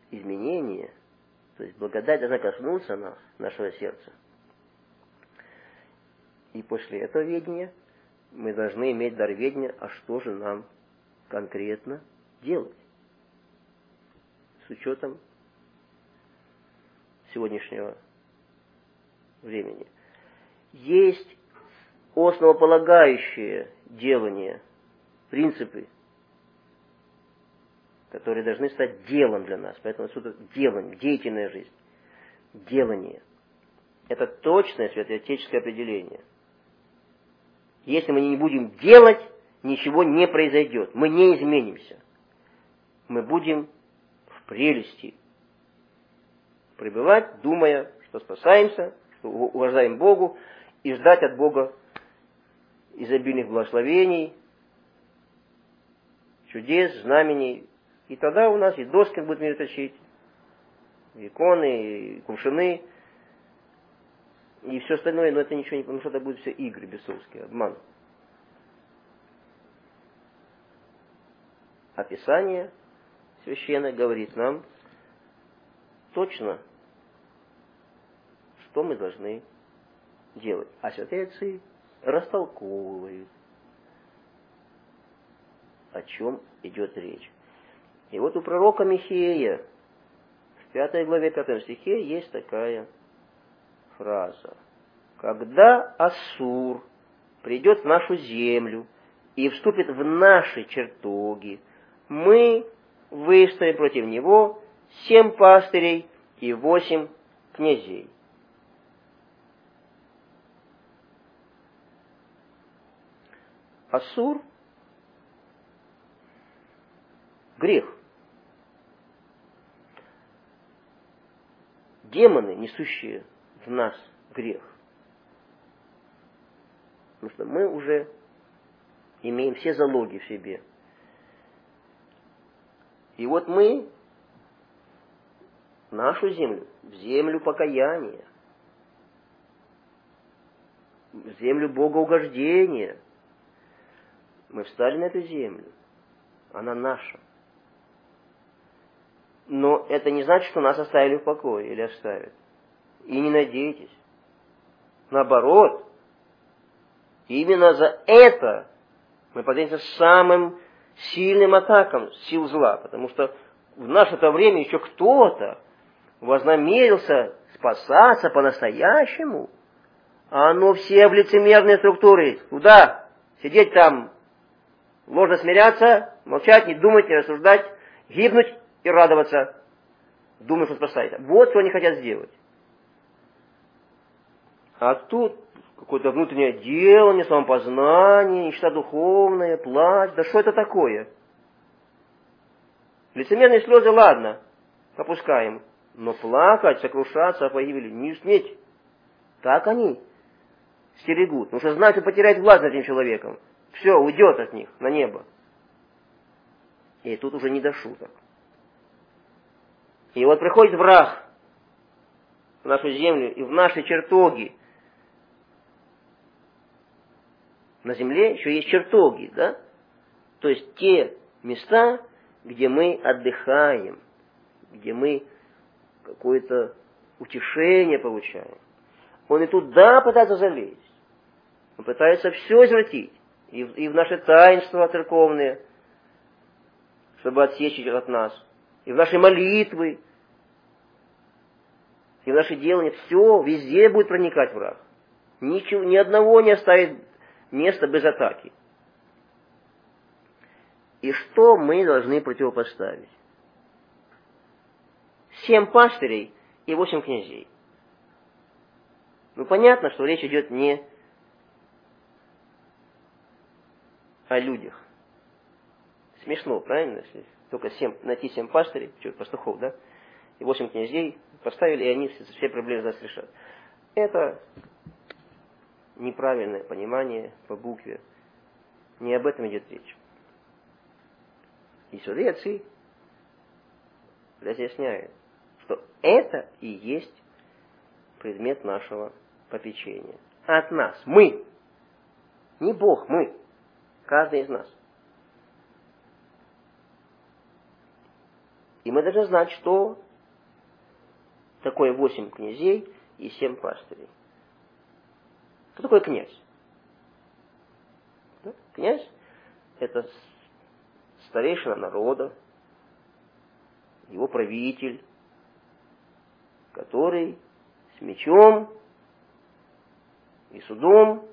Изменение, то есть благодать должна коснуться нас, нашего сердца. И после этого ведения мы должны иметь дар ведения, а что же нам конкретно делать с учетом сегодняшнего времени. Есть основополагающие делания, принципы, которые должны стать делом для нас. Поэтому отсюда делание, деятельная жизнь. Делание. Это точное святоотеческое определение. Если мы не будем делать, ничего не произойдет. Мы не изменимся. Мы будем в прелести пребывать, думая, что спасаемся, что уважаем Богу, и ждать от Бога изобильных благословений, чудес, знамений. И тогда у нас и доски будут мир точить, и иконы, и кувшины, и все остальное, но это ничего не... Потому что это будут все игры бесовские, обман. А Писание священное говорит нам точно, что мы должны делать. А святые отцы растолковывают, о чем идет речь. И вот у пророка Михея в 5 главе 5 стихе есть такая фраза. Когда Ассур придет в нашу землю и вступит в наши чертоги, мы выставим против него 7 пастырей и 8 князей. Ассур — грех. Демоны, несущие в нас грех. Потому что мы уже имеем все залоги в себе. И вот мы в нашу землю, в землю покаяния, в землю богоугождения, мы встали на эту землю. Она наша. Но это не значит, что нас оставили в покое или оставят. И не надейтесь. Наоборот, именно за это мы подвергнемся самым сильным атакам сил зла. Потому что в наше-то время еще кто-то вознамерился спасаться по-настоящему. А оно все в лицемерные структуры. Куда? Сидеть там, ложно смиряться, молчать, не думать, не рассуждать, гибнуть и радоваться. Думаю, что спасается. Вот что они хотят сделать. А тут какое-то внутреннее делание, самопознание, нищета духовная, плач. Да что это такое? Лицемерные слезы, ладно, попускаем. Но плакать, сокрушаться о погибели не сметь. Так они стерегут. Потому что знают, что потеряет власть над этим человеком. Все, уйдет от них на небо. И тут уже не до шуток. И вот приходит враг в нашу землю и в наши чертоги. На земле еще есть чертоги, да? То есть те места, где мы отдыхаем, где мы какое-то утешение получаем. Он и туда пытается залезть. Он пытается все извратить. И в наши таинства церковные, чтобы отсечь их от нас. И в наши молитвы, и в наши делания. Все, везде будет проникать враг. Ничего, ни одного не оставит места без атаки. И что мы должны противопоставить? 7 пастырей и 8 князей. Ну, понятно, что речь идет не о людях. Смешно, правильно? Если только найти 7 пастырей, пастухов, да? И 8 князей поставили, и они все проблемы за нас решат. Это неправильное понимание по букве. Не об этом идет речь. И святые отцы разъясняют, что это и есть предмет нашего попечения. От нас. Мы. Не Бог, мы. Каждый из нас. И мы должны знать, что такое 8 князей и 7 пастырей. Кто такой князь? Князь – это старейшина народа, его правитель, который с мечом и судом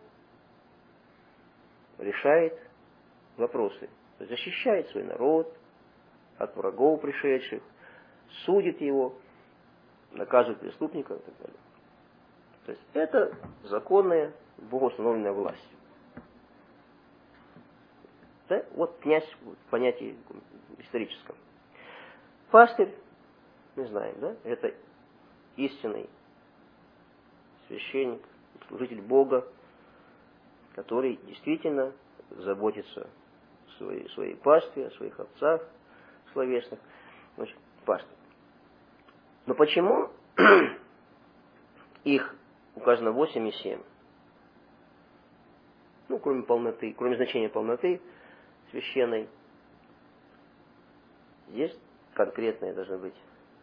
решает вопросы, защищает свой народ от врагов пришедших, судит его, наказывает преступников и так далее. То есть это законная, богоустановленная власть. Да? Вот князь в понятии историческом. Пастырь, мы знаем, да, это истинный священник, служитель Бога, который действительно заботится о своей пастве, о своих овцах словесных. Значит, пастырь. Но почему их указано 8 и 7? Ну, кроме полноты, кроме значения полноты священной, здесь конкретное должно быть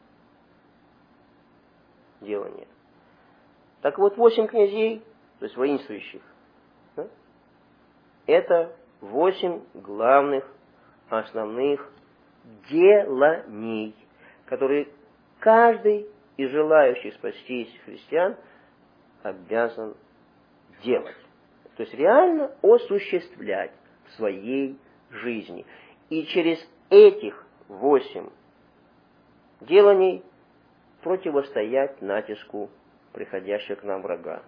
делание. Так вот, 8 князей, то есть воинствующих, да, это 8 главных, основных деланий, которые каждый из желающих спастись христиан обязан делать. То есть реально осуществлять в своей жизни. И через этих 8 деланий противостоять натиску приходящего к нам врага.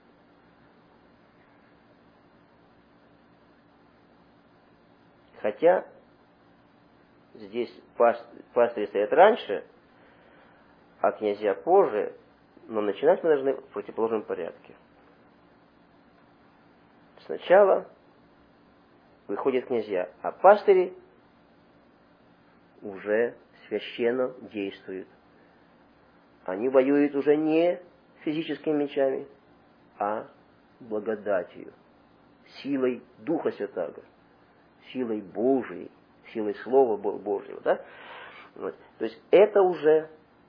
Хотя здесь пастыри стоят раньше, а князья позже, но начинать мы должны в противоположном порядке. Сначала выходят князья, а пастыри уже священно действуют. Они воюют уже не физическими мечами, а благодатью, силой Духа Святаго, силой Божией, силой Слова Божьего. Да? Вот. То есть это уже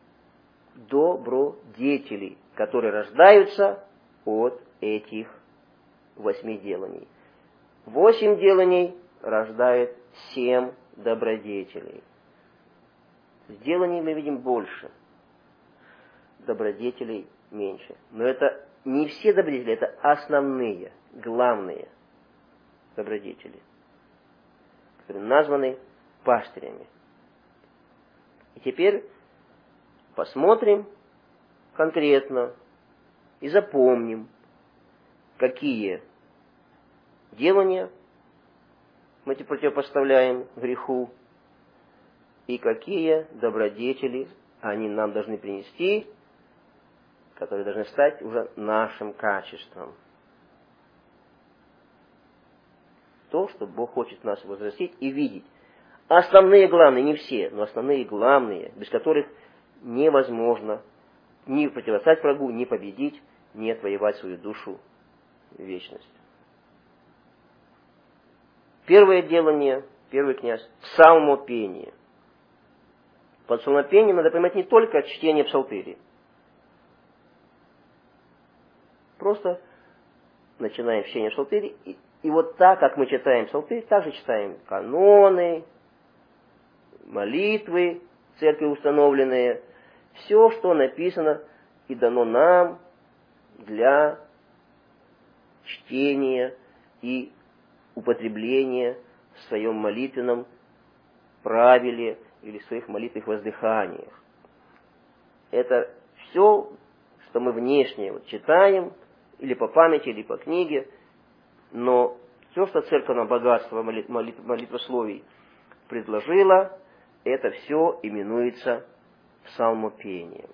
добродетели, которые рождаются от этих 8 деланий. 8 деланий рождает 7 добродетелей. Деланий мы видим больше, добродетелей меньше. Но это не все добродетели, это основные, главные добродетели, которые названы пастырями. И теперь посмотрим конкретно и запомним, какие делания мы противопоставляем греху и какие добродетели они нам должны принести, которые должны стать уже нашим качеством. То, что Бог хочет нас возрастить и видеть. Основные главные, не все, но основные главные, без которых невозможно ни противостоять врагу, ни победить, ни отвоевать свою душу в вечность. Первое делание, первый князь, псалмопение. Под псалмопением надо понимать не только чтение псалтыри. Просто начинаем чтение псалтыри, и вот так, как мы читаем псалтырь, так же читаем каноны, молитвы, церкви установленные, все, что написано и дано нам для чтения и употребления в своем молитвенном правиле или в своих молитвенных воздыханиях. Это все, что мы внешне вот читаем, или по памяти, или по книге, но все, что церковь нам богатство молитвословий предложила, это все именуется псалмопением.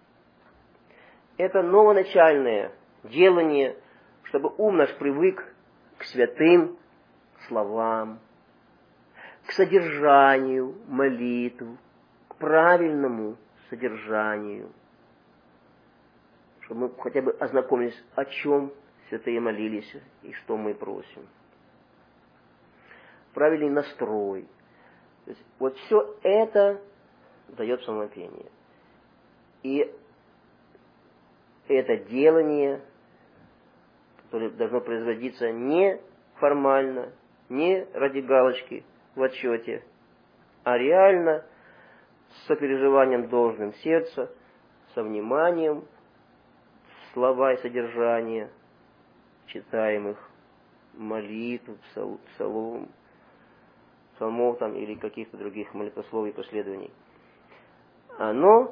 Это новоначальное делание, чтобы ум наш привык к святым словам, к содержанию молитв, к правильному содержанию, чтобы мы хотя бы ознакомились, о чем святые молились и что мы просим. Правильный настрой. То есть, вот все это дает псалмопение. И это делание, которое должно производиться не формально, не ради галочки в отчете, а реально с сопереживанием должным сердца, со вниманием в слова и содержание читаемых молитв, псалмов там, или каких-то других молитвословий и последований. Оно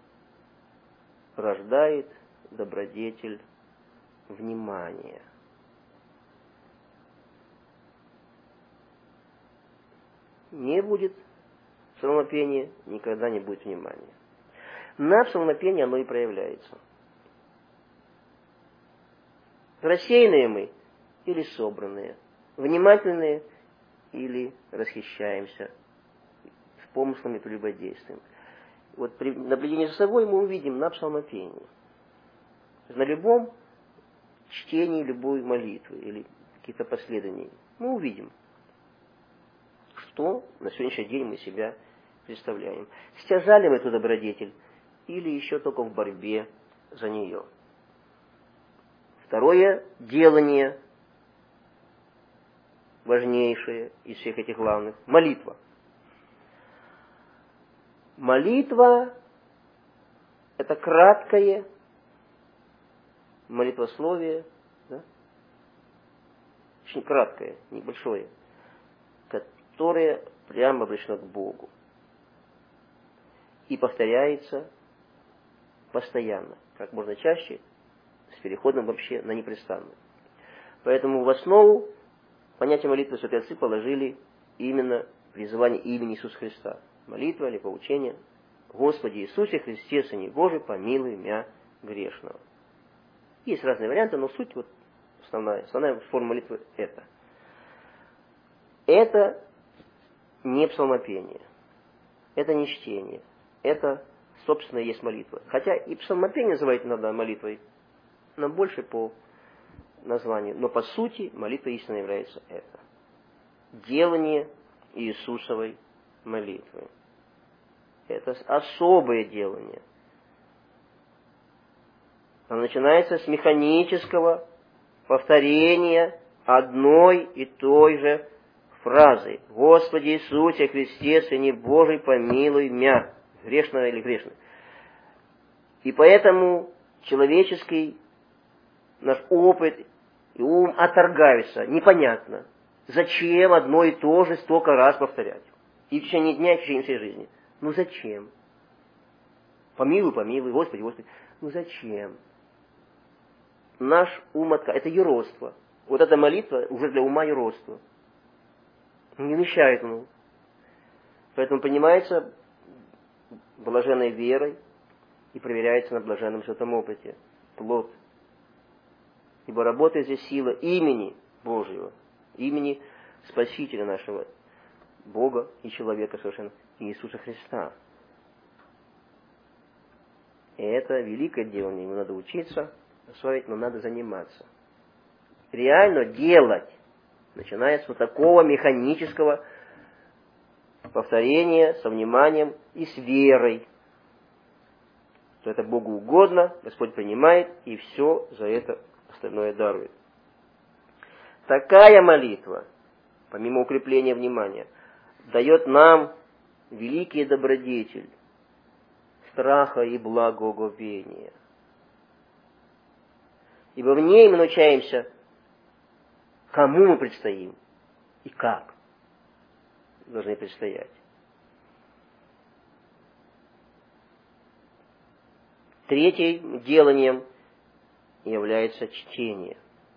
рождает добродетель внимания. Не будет псалмопения, никогда не будет внимания. На псалмопении оно и проявляется. Рассеянные мы или собранные, внимательные или расхищаемся, с помыслами прелюбодействуем. Вот при наблюдении за собой мы увидим на псалмопении. На любом чтении любой молитвы или каких-то последований мы увидим, что на сегодняшний день мы себя представляем. Стяжали мы эту добродетель или еще только в борьбе за нее. Второе делание, важнейшее из всех этих главных, молитва. Молитва – это краткое молитвословие, да? Очень краткое, небольшое, которое прямо обращено к Богу и повторяется постоянно, как можно чаще, с переходом вообще на непрестанно. Поэтому в основу понятия молитвы святые отцы положили именно призывание имени Иисуса Христа. Молитва или поучение: Господи Иисусе Христе, Сыне Божий, помилуй мя грешного. Есть разные варианты, но суть, вот основная форма молитвы это. Это не псалмопение, это не чтение, это, собственно, есть молитва. Хотя и псалмопение называют иногда молитвой, но больше по названию. Но по сути молитва истинно является это. Делание Иисусовой молитвы. Это особое делание. Оно начинается с механического повторения одной и той же фразы: Господи Иисусе Христе, Сыне Божий, помилуй мя, грешного или грешного. И поэтому человеческий наш опыт и ум отторгаются. Непонятно, зачем одно и то же столько раз повторять. И в течение дня, и в течение всей жизни. Ну зачем? Помилуй, помилуй, Господи, Господи. Ну зачем? Наш ум это юродство. Вот эта молитва уже для ума юродство. Не вмещает ум. Поэтому понимается блаженной верой и проверяется на блаженном святом опыте. Плод. Ибо работает здесь сила имени Божьего, имени Спасителя нашего, Бога и человека совершенно, Иисуса Христа. И это великое делание, ему надо учиться, освоить, но надо заниматься. Реально делать начиная с вот такого механического повторения со вниманием и с верой, что это Богу угодно, Господь принимает и все за это остальное дарует. Такая молитва, помимо укрепления внимания, дает нам великий добродетель страха и благоговения. Ибо в ней мы научаемся, кому мы предстоим и как должны предстоять. Третьим деланием является чтение.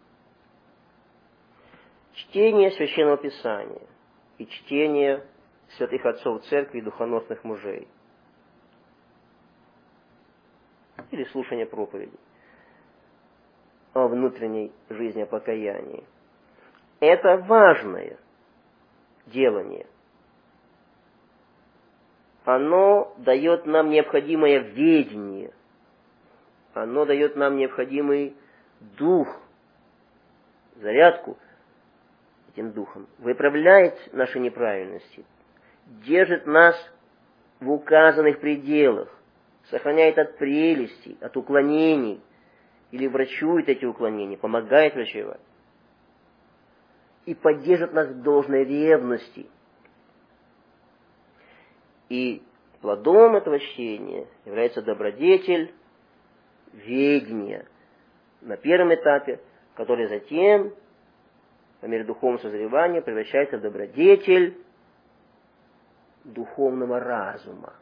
Чтение Священного Писания и чтение святых отцов церкви и духоносных мужей. Или слушание проповедей о внутренней жизни, о покаянии. Это важное делание. Оно дает нам необходимое ведение. Оно дает нам необходимый дух, зарядку этим духом. Выправляет наши неправильности. Держит нас в указанных пределах. Сохраняет от прелестей, от уклонений. Или врачует эти уклонения, помогает врачевать. и поддержит нас в должной ревности. И плодом этого чтения является добродетель ведения на первом этапе, который затем, по мере духовного созревания, превращается в добродетель духовного разума.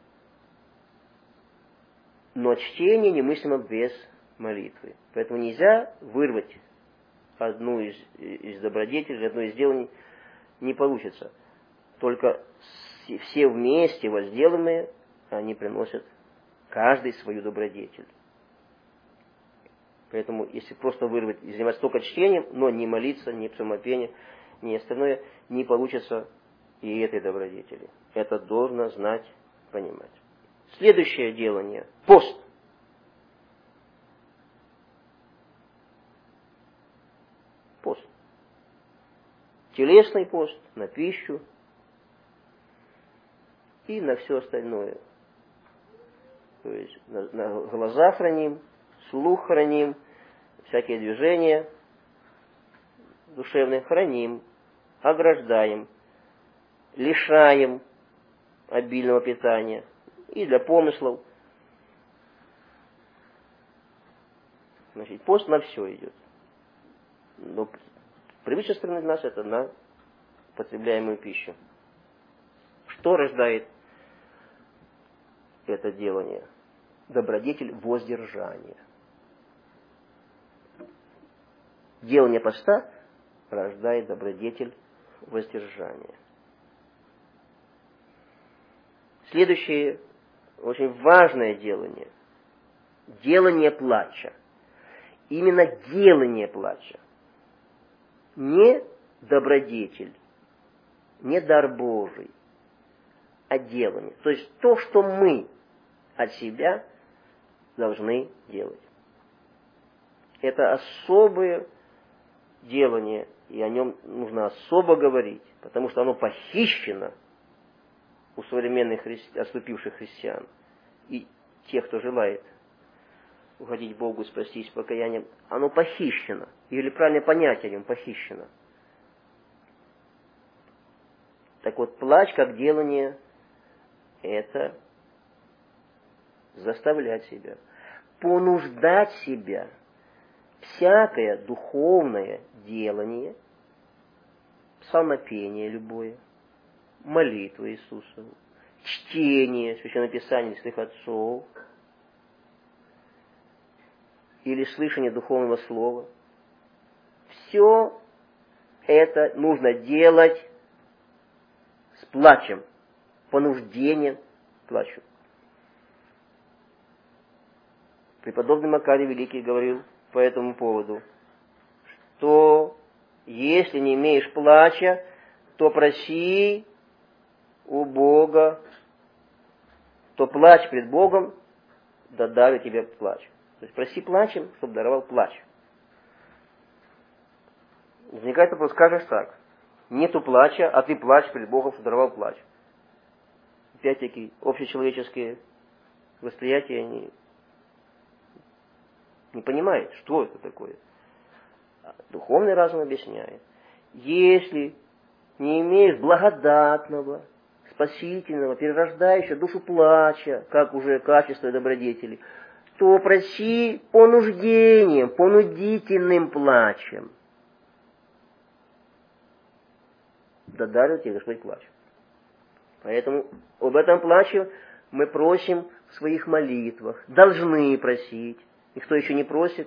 Но чтение немыслимо без молитвы. Поэтому нельзя вырвать одну из добродетелей, одно из деланий, не получится. Только все вместе возделанные, они приносят каждый свою добродетель. Поэтому, если просто вырвать и заниматься только чтением, но не молиться, не псалмопение, ни остальное, не получится и этой добродетели. Это должно знать, понимать. Следующее делание – пост. Пост. Телесный пост на пищу и на все остальное. То есть на глаза храним, слух храним, всякие движения душевные храним, ограждаем, лишаем обильного питания и для помыслов. Значит, пост на все идет. Но привычная сторона для нас это на потребляемую пищу. Что рождает это делание? Добродетель воздержания. Делание поста рождает добродетель воздержания. Следующее очень важное делание. Делание плача. Именно делание плача. Не добродетель, не дар Божий, а делание. То есть то, что мы от себя должны делать. Это особое делание, и о нем нужно особо говорить, потому что оно похищено у современных отступивших христиан и тех, кто желает угодить Богу, спастись покаянием. Оно похищено, или правильное понятие о нем похищено. Так вот, плач как делание – это заставлять себя, понуждать себя. Всякое духовное делание, псалмопение любое, молитва Иисусу, чтение Священного Писания святых отцов или слышание духовного слова, все это нужно делать с плачем, понуждением к плачу. Преподобный Макарий Великий говорил по этому поводу, что если не имеешь плача, то проси у Бога, то плачь пред Богом, да дарует тебе плач. То есть проси плачем, чтобы даровал плач. Возникает вопрос, скажешь так, нету плача, а ты плачь пред Богом, чтобы даровал плач. Опять-таки, общечеловеческие восприятия, они не понимает, что это такое. Духовный разум объясняет. Если не имеешь благодатного, спасительного, перерождающего душу плача, как уже качество добродетели, то проси понуждением, понудительным плачем. Да дарит тебе Господь плач. Поэтому об этом плаче мы просим в своих молитвах, должны просить. И кто еще не просит,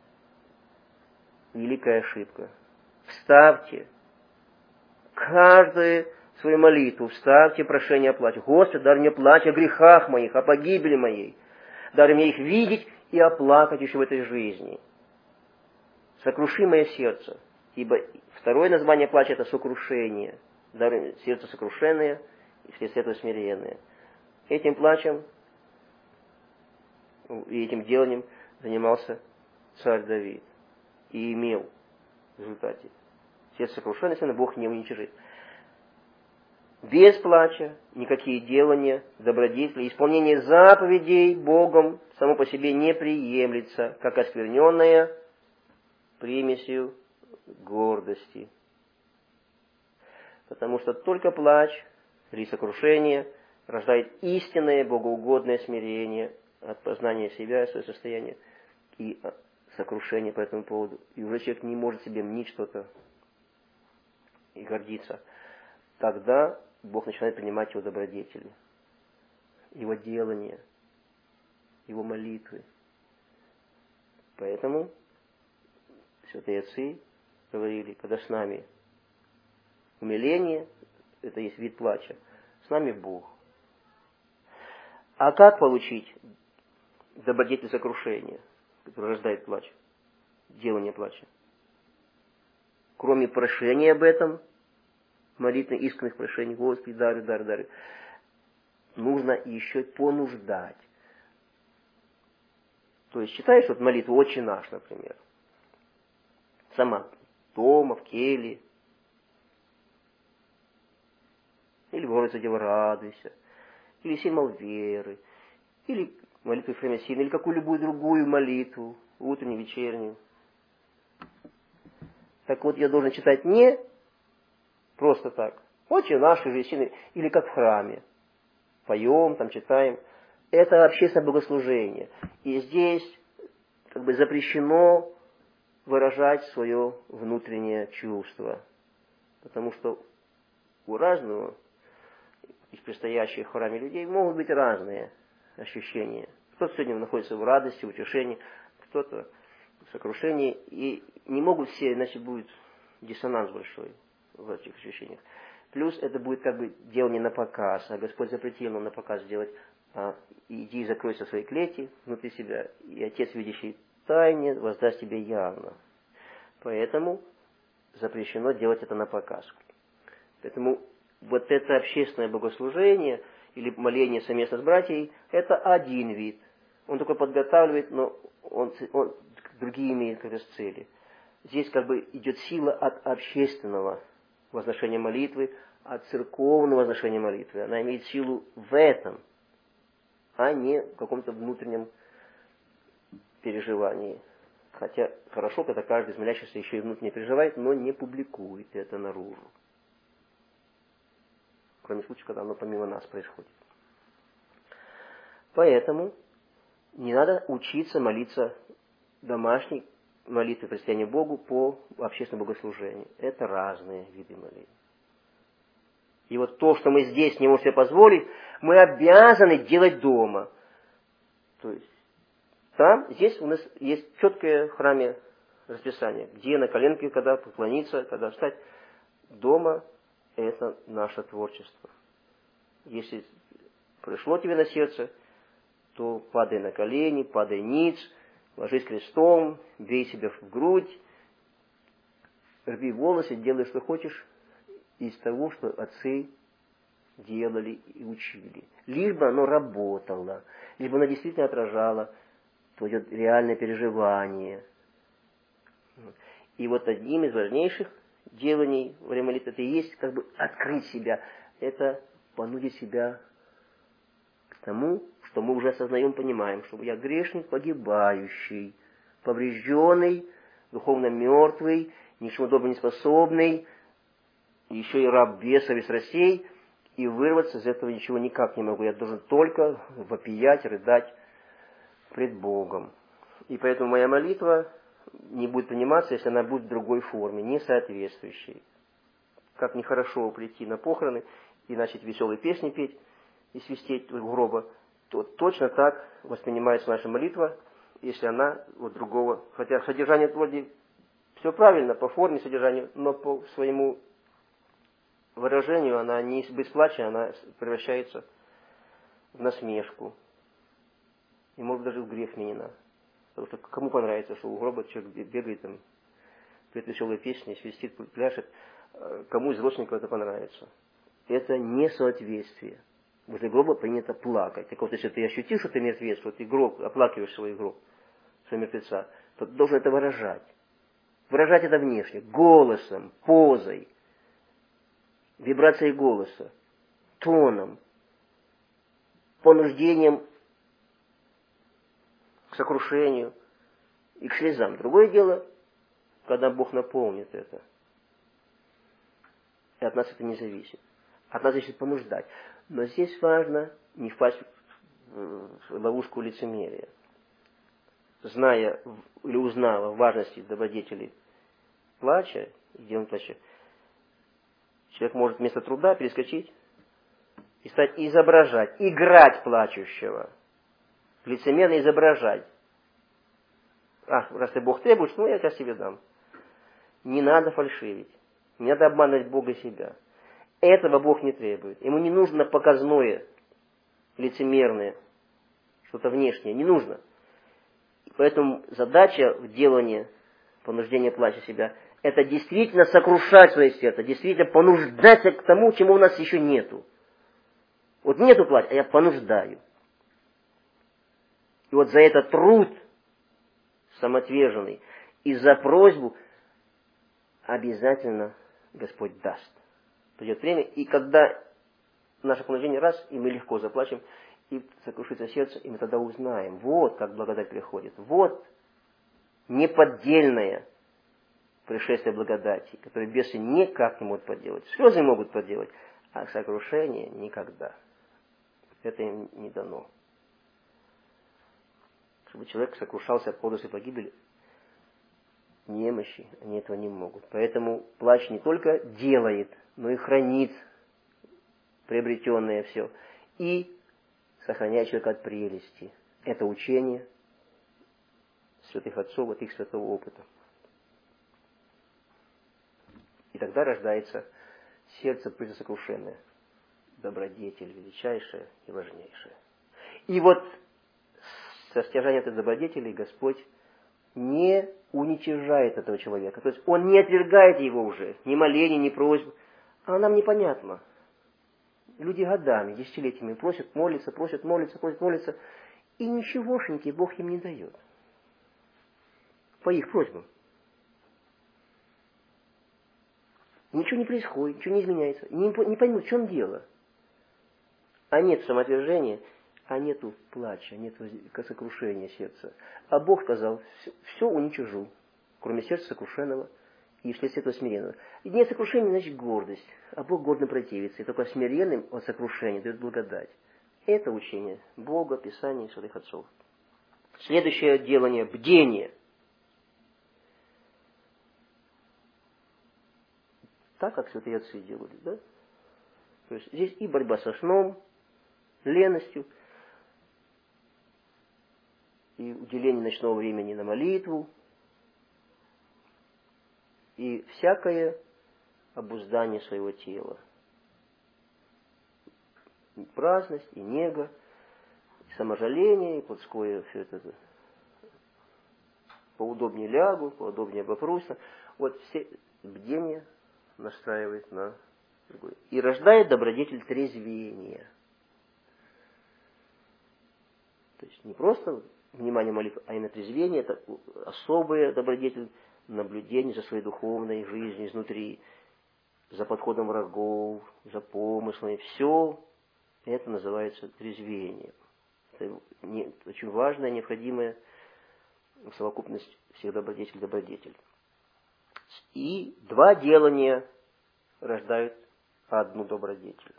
великая ошибка. Вставьте каждую свою молитву, вставьте прошение о плаче. Господи, дай мне плач о грехах моих, о погибели моей. Дай мне их видеть и оплакать еще в этой жизни. Сокруши мое сердце. Ибо второе название плача – это сокрушение. Дай сердце сокрушенное и вследствие этого смиренное. Этим плачем и этим деланием занимался царь Давид. И имел в результате. Сердце сокрушенное, если Бог не уничижит. Без плача никакие делания, добродетели, исполнение заповедей Богом само по себе не приемлется, как оскверненное примесью гордости Потому что только плач или сокрушение рождает истинное богоугодное смирение от познания себя и своего состояния и сокрушение по этому поводу. И уже человек не может себе мнить что-то и гордиться. Тогда Бог начинает принимать его добродетели, его делания, его молитвы. Поэтому святые отцы говорили, когда с нами умиление, это есть вид плача, с нами Бог. А как получить добродетель сокрушения, который рождает плач, делание плача? Кроме прошения об этом, молитвы искренних прошений, Господи, дарю, нужно еще понуждать. То есть читаешь вот молитву «Отче наш», например, сама дома, в келье, или Богородица Дева, радуйся, или символ веры, или молитву Ефрема Сирина, или какую-либо другую молитву, утреннюю, вечернюю. Так вот, я должен читать не просто так. Отче наш, же сильный, или как в храме. Поем, там читаем. Это общественное богослужение. И здесь как бы запрещено выражать свое внутреннее чувство. Потому что у разного из предстоящих в храме людей могут быть разные ощущения. Кто-то сегодня находится в радости, в утешении, кто-то в сокрушении. И не могут все, иначе будет диссонанс большой в этих ощущениях. Плюс это будет как бы дело не на показ, а Господь запретил нам на показ делать. Иди и закройся в своей клете внутри себя, и Отец, видящий тайне, воздаст тебе явно. Поэтому запрещено делать это на показ. Поэтому вот это общественное богослужение или моление совместно с братьями, это один вид. Он только подготавливает, но он другие имеет как раз цели. Здесь как бы идет сила от общественного возношения молитвы, от церковного возношения молитвы. Она имеет силу в этом, а не в каком-то внутреннем переживании. Хотя хорошо, когда каждый из молящихся еще и внутренне переживает, но не публикует это наружу. Кроме случаев, когда оно помимо нас происходит. Поэтому не надо учиться молиться домашней молитвы христиане Богу по общественному богослужению. Это разные виды молитвы. И вот то, что мы здесь не можем себе позволить, мы обязаны делать дома. То есть здесь у нас есть четкое в храме расписание, где на коленке, когда поклониться, когда встать. Дома это наше творчество. Если пришло тебе на сердце, то падай на колени, падай ниц, ложись крестом, бей себя в грудь, рви волосы, делай, что хочешь, из того, что отцы делали и учили. Лишь бы оно работало, лишь бы оно действительно отражало твое реальное переживание. И вот одним из важнейших деланий во время молитвы это и есть как бы открыть себя. Это понудить себя к тому, что мы уже осознаем, понимаем, что я грешник, погибающий, поврежденный, духовно мертвый, ничему доброму не способный, еще и раб бесов и страстей, и вырваться из этого ничего никак не могу. Я должен только вопиять, рыдать пред Богом. И поэтому моя молитва не будет приниматься, если она будет в другой форме, не соответствующей. Как нехорошо прийти на похороны и начать веселые песни петь и свистеть в гроба, то точно так воспринимается наша молитва, если она вот другого. Хотя содержание вроде все правильно, по форме содержания, но по своему выражению она не без плача, она превращается в насмешку. И может даже в грех менена. Потому что кому понравится, что у гроба человек бегает, там, пьет веселые песни, свистит, пляшет. Кому из родственников это понравится? Это несоответствие. Возле гроба принято плакать. Так вот, если ты ощутил, что ты мертвец, что ты гроб, оплакиваешь свой гроб, своего мертвеца, то ты должен это выражать. Выражать это внешне, голосом, позой, вибрацией голоса, тоном, понуждением к сокрушению и к слезам. Другое дело, когда Бог наполнит это. и от нас это не зависит. От нас зависит понуждать. Но здесь важно не впасть в ловушку лицемерия. Зная или узнав о важности добродетели плача, где он плачет, человек может вместо труда перескочить и стать изображать, играть плачущего. Лицемерно изображать. Раз ты Бог требуешь, я сейчас тебе дам. Не надо фальшивить. Не надо обманывать Бога и себя. Этого Бог не требует. Ему не нужно показное, лицемерное, что-то внешнее. Не нужно. Поэтому задача в делании понуждения плача себя, это действительно сокрушать свое сердце, действительно понуждаться к тому, чему у нас еще нету. Вот нету плача, а я понуждаю. И вот за этот труд самоотверженный и за просьбу обязательно Господь даст. Придет время, и когда наше понуждение раз, и мы легко заплачем, и сокрушится сердце, и мы тогда узнаем, вот как благодать приходит, вот неподдельное пришествие благодати, которое бесы никак не могут подделать. Слезы могут подделать, а сокрушение никогда. Это им не дано. Чтобы человек сокрушался от подоса и погибели, немощи, они этого не могут. Поэтому плач не только делает, но и хранит приобретенное все. И сохраняет человека от прелести. Это учение святых отцов, от их святого опыта. И тогда рождается сердце пресокрушенное, добродетель величайшая и важнейшая. И вот со стяжания этой добродетели Господь не уничижает этого человека. То есть Он не отвергает его уже, ни моления, ни просьб. А нам непонятно. Люди годами, десятилетиями просят молиться, просят молиться, и ничегошеньки Бог им не дает. По их просьбам. Ничего не происходит, ничего не изменяется. Не поймут, в чем дело. А нет самоотвержения, а нету плача, нету сокрушения сердца. А Бог сказал, все уничижу, кроме сердца сокрушенного и вследствие этого смиренного. И нет сокрушения, значит гордость. А Бог гордо противится. И только смиренным от сокрушения дает благодать. Это учение Бога, Писания и святых отцов. Следующее делание – бдение. Так, как святые отцы делали, да? То есть здесь и борьба со сном, леностью, и уделение ночного времени на молитву, и всякое обуздание своего тела. И праздность, и нега, и саможаление, и плотское все это. Поудобнее лягу, поудобнее обопрусь. Вот все бдение настраивает на другое. И рождает добродетель трезвения. То есть не просто внимание молитвы, а именно трезвение, это особая добродетель наблюдения за своей духовной жизнью изнутри, за подходом врагов, за помыслами. Все это называется трезвением. Это очень важная, необходимая совокупность всех добродетель. И два делания рождают одну добродетель.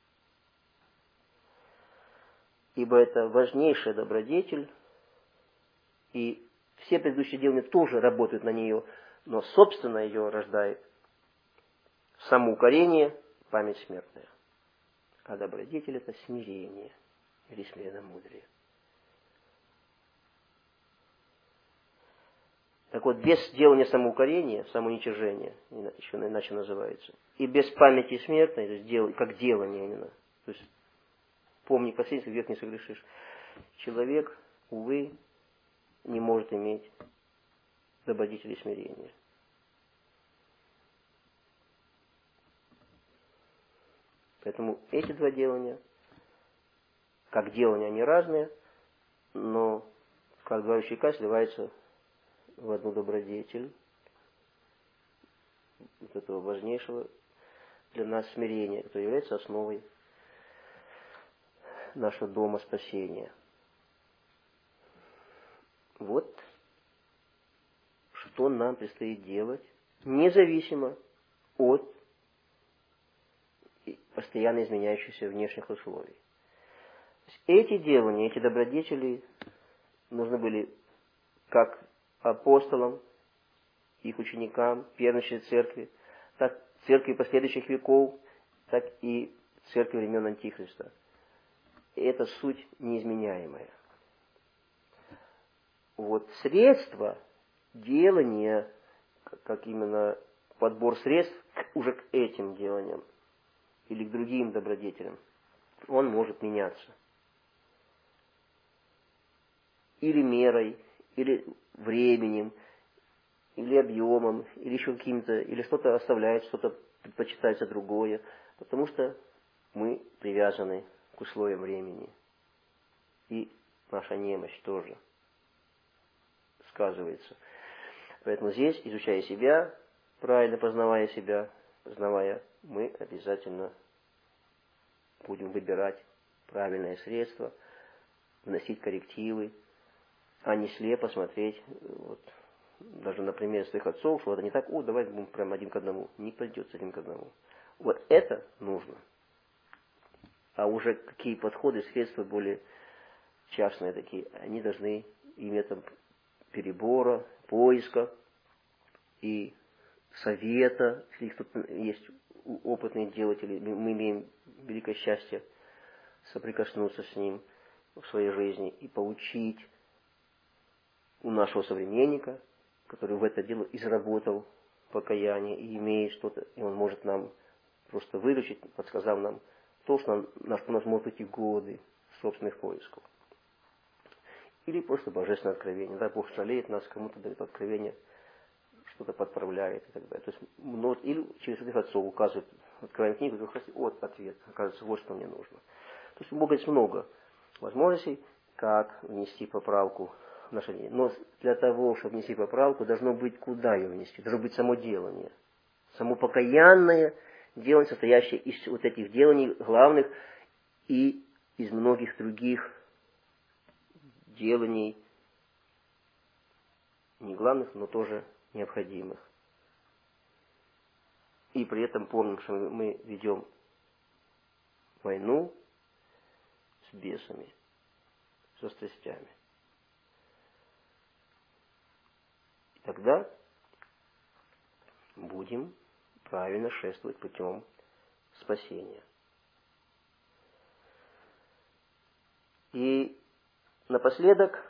Ибо это важнейшая добродетель, и все предыдущие делания тоже работают на нее, но собственно ее рождает самоукорение, память смертная. А добродетель – это смирение или смиренномудрие. Так вот, без делания самоукорения, самоуничижения, еще иначе называется, и без памяти смертной, то есть как делание именно, то есть помни последний век не согрешишь, человек, увы, не может иметь добродетели смирения. Поэтому эти два делания, как делания, они разные, но как два ручейка сливаются в одну добродетель, вот этого важнейшего для нас смирения, которое является основой нашего дома спасения. Вот что нам предстоит делать, независимо от постоянно изменяющихся внешних условий. Эти делания, эти добродетели нужны были как апостолам, их ученикам, первенстве церкви, так церкви последующих веков, так и церкви времен Антихриста. И это суть неизменяемая. Вот средства делания, как именно подбор средств уже к этим деланиям или к другим добродетелям, он может меняться. Или мерой, или временем, или объемом, или еще каким-то, или что-то оставляет, что-то предпочитается другое, потому что мы привязаны к условиям времени. И наша немощь тоже сказывается. Поэтому здесь, изучая себя, правильно познавая себя, познавая, мы обязательно будем выбирать правильное средство, вносить коррективы, а не слепо смотреть, вот, даже на примере своих отцов, что это не так, давай будем прям один к одному. Не пойдет с один к одному. Вот это нужно. А уже какие подходы, средства более частные такие, они должны и методом перебора, поиска и совета, если кто-то есть опытные делатели, мы имеем великое счастье соприкоснуться с ним в своей жизни и получить у нашего современника, который в это дело изработал покаяние и имеет что-то, и он может нам просто выручить, подсказав нам то, на что у нас могут идти годы собственных поисков. Или просто божественное откровение. Да, Бог жалеет нас, кому-то дает откровение, что-то подправляет и так далее. То есть, или через святых отцов указывает, открываем книгу, и говорит, вот ответ, оказывается, вот что мне нужно. То есть у Бога есть много возможностей, как внести поправку в наше дело. Но для того, чтобы внести поправку, должно быть куда ее внести. Должно быть само делание. Само покаянное делание, состоящее из вот этих деланий главных и из многих других деланий, не главных, но тоже необходимых. И при этом помним, что мы ведем войну с бесами, со страстями. И тогда будем правильно шествовать путем спасения. И напоследок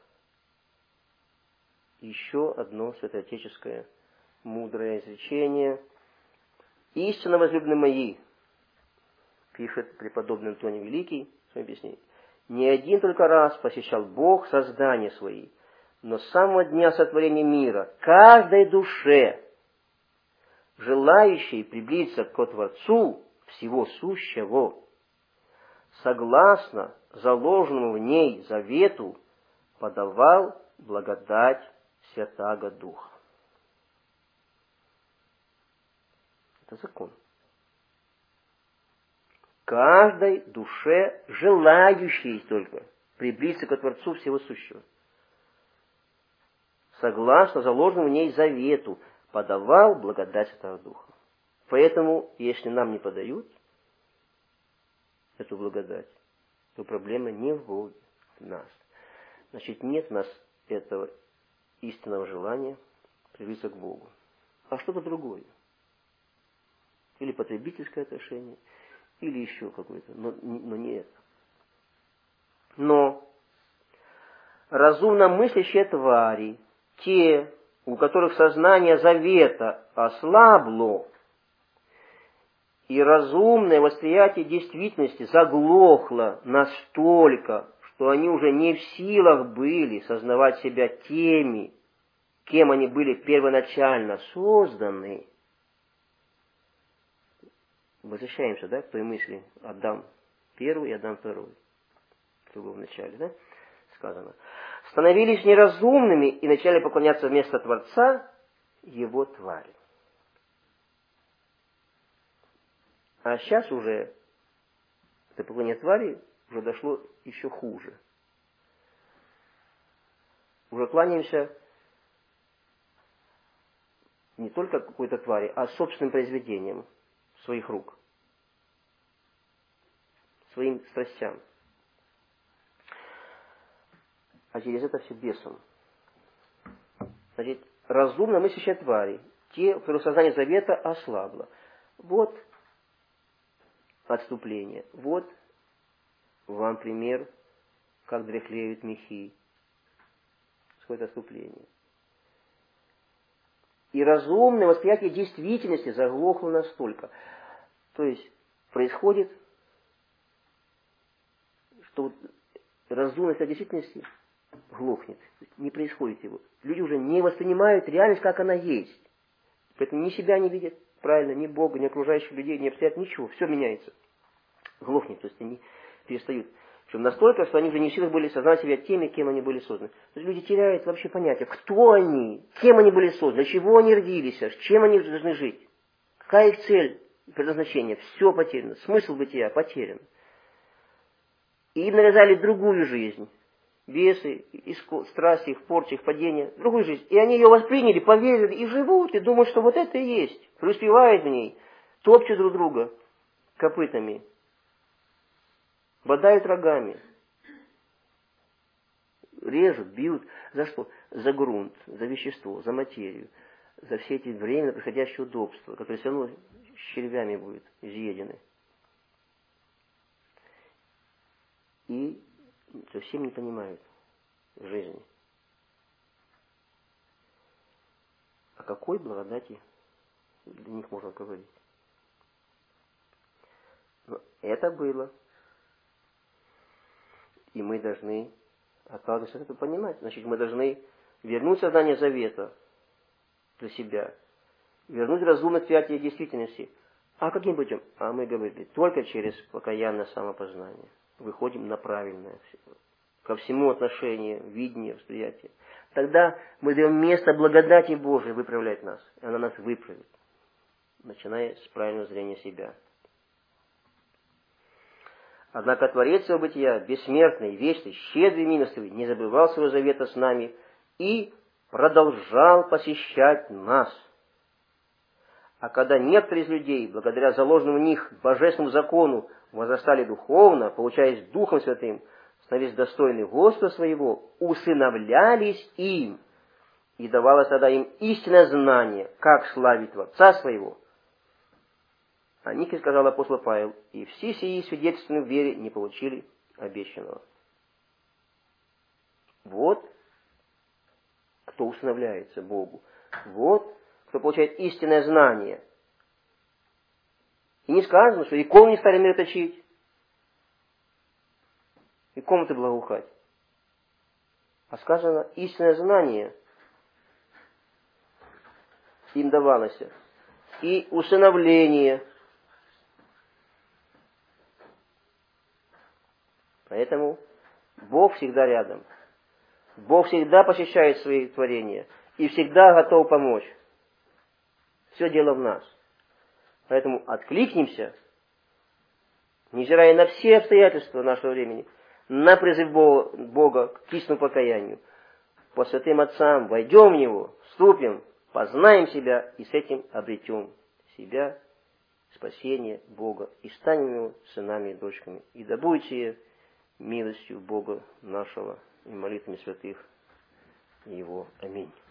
еще одно святоотеческое мудрое изречение. «Истинно возлюбленные мои», пишет преподобный Антоний Великий в своем письме, «не один только раз посещал Бог создания свои, но с самого дня сотворения мира каждой душе, желающей приблизиться к Творцу всего сущего, согласно заложенному в ней завету, подавал благодать Святаго Духа». Это закон. Каждой душе, желающей только приблизиться к Творцу всего сущего, согласно заложенному в ней завету, подавал благодать Святаго Духа. Поэтому, если нам не подают эту благодать, то проблема не в Боге, в нас. Значит, нет в нас этого истинного желания приблизиться к Богу, а что-то другое. Или потребительское отношение, или еще какое-то, но не это. Но разумно мыслящие твари, те, у которых сознание завета ослабло, и разумное восприятие действительности заглохло настолько, что они уже не в силах были сознавать себя теми, кем они были первоначально созданы. Возвращаемся, да, к той мысли Адам первый и Адам второй. Что было в начале, да, сказано. Становились неразумными и начали поклоняться вместо Творца его твари. А сейчас уже это поклонение твари уже дошло еще хуже. Уже кланяемся не только какой-то твари, а собственным произведением своих рук. своим страстям. А через это все бесом. Значит, разумно мыслящие твари, те, у которых сознание завета ослабло. Вот отступление. Вот вам пример, как дряхлеют мехи. Какое-то отступление. И разумное восприятие действительности заглохло настолько. То есть происходит, что вот разумность о действительности глохнет. Не происходит его. Люди уже не воспринимают реальность, как она есть. Поэтому ни себя не видят правильно, ни Бога, ни окружающих людей, ни обстоятельств, ничего. Все меняется. Глохнет. То есть они перестают. Причем настолько, что они уже не в силах были сознать себя теми, кем они были созданы. То есть люди теряют вообще понятие, кто они, кем они были созданы, для чего они родились, с чем они должны жить, какая их цель и предназначение. Все потеряно. Смысл бытия потерян. И им навязали другую жизнь. Бесы, страсти, их порчи, их падения, другую жизнь. И они ее восприняли, поверили и живут, и думают, что вот это и есть. Преуспевают в ней, топчут друг друга копытами, бодают рогами, режут, бьют. За что? За грунт, за вещество, за материю, за все эти временно приходящие удобства, которые все равно червями будут изъедены. И совсем не понимают жизни. О какой благодати для них можно говорить? Но это было. И мы должны, отталкиваясь от этого, понимать. Значит, мы должны вернуть сознание завета для себя. Вернуть разумное восприятие действительности. А каким путем? А мы говорили, только через покаянное самопознание. Выходим на правильное ко всему отношение, видение, восприятие. Тогда мы даем место благодати Божией выправлять нас. И она нас выправит, начиная с правильного зрения себя. Однако Творец всего бытия, бессмертный, вечный, щедрый, милостивый, не забывал своего завета с нами и продолжал посещать нас. А когда некоторые из людей, благодаря заложенному в них божественному закону, возрастали духовно, получаясь Духом Святым, становились достойны Господа своего, усыновлялись им, и давалось тогда им истинное знание, как славить Творца своего. О них и сказал апостол Павел, и все сии свидетельственны в вере не получили обещанного. Вот кто усыновляется Богу. Вот кто получает истинное знание. И не сказано, что икону не стали мир точить, и комнаты благоухать. А сказано, истинное знание им давалось. И усыновление. Поэтому Бог всегда рядом. Бог всегда посещает свои творения. И всегда готов помочь. Все дело в нас. Поэтому откликнемся, невзирая на все обстоятельства нашего времени, на призыв Бога к истинному покаянию. По святым отцам войдем в Него, вступим, познаем себя и с этим обретем себя, спасение Бога, и станем Его сынами и дочками. И да будет сие милостью Бога нашего и молитвами святых Его. Аминь.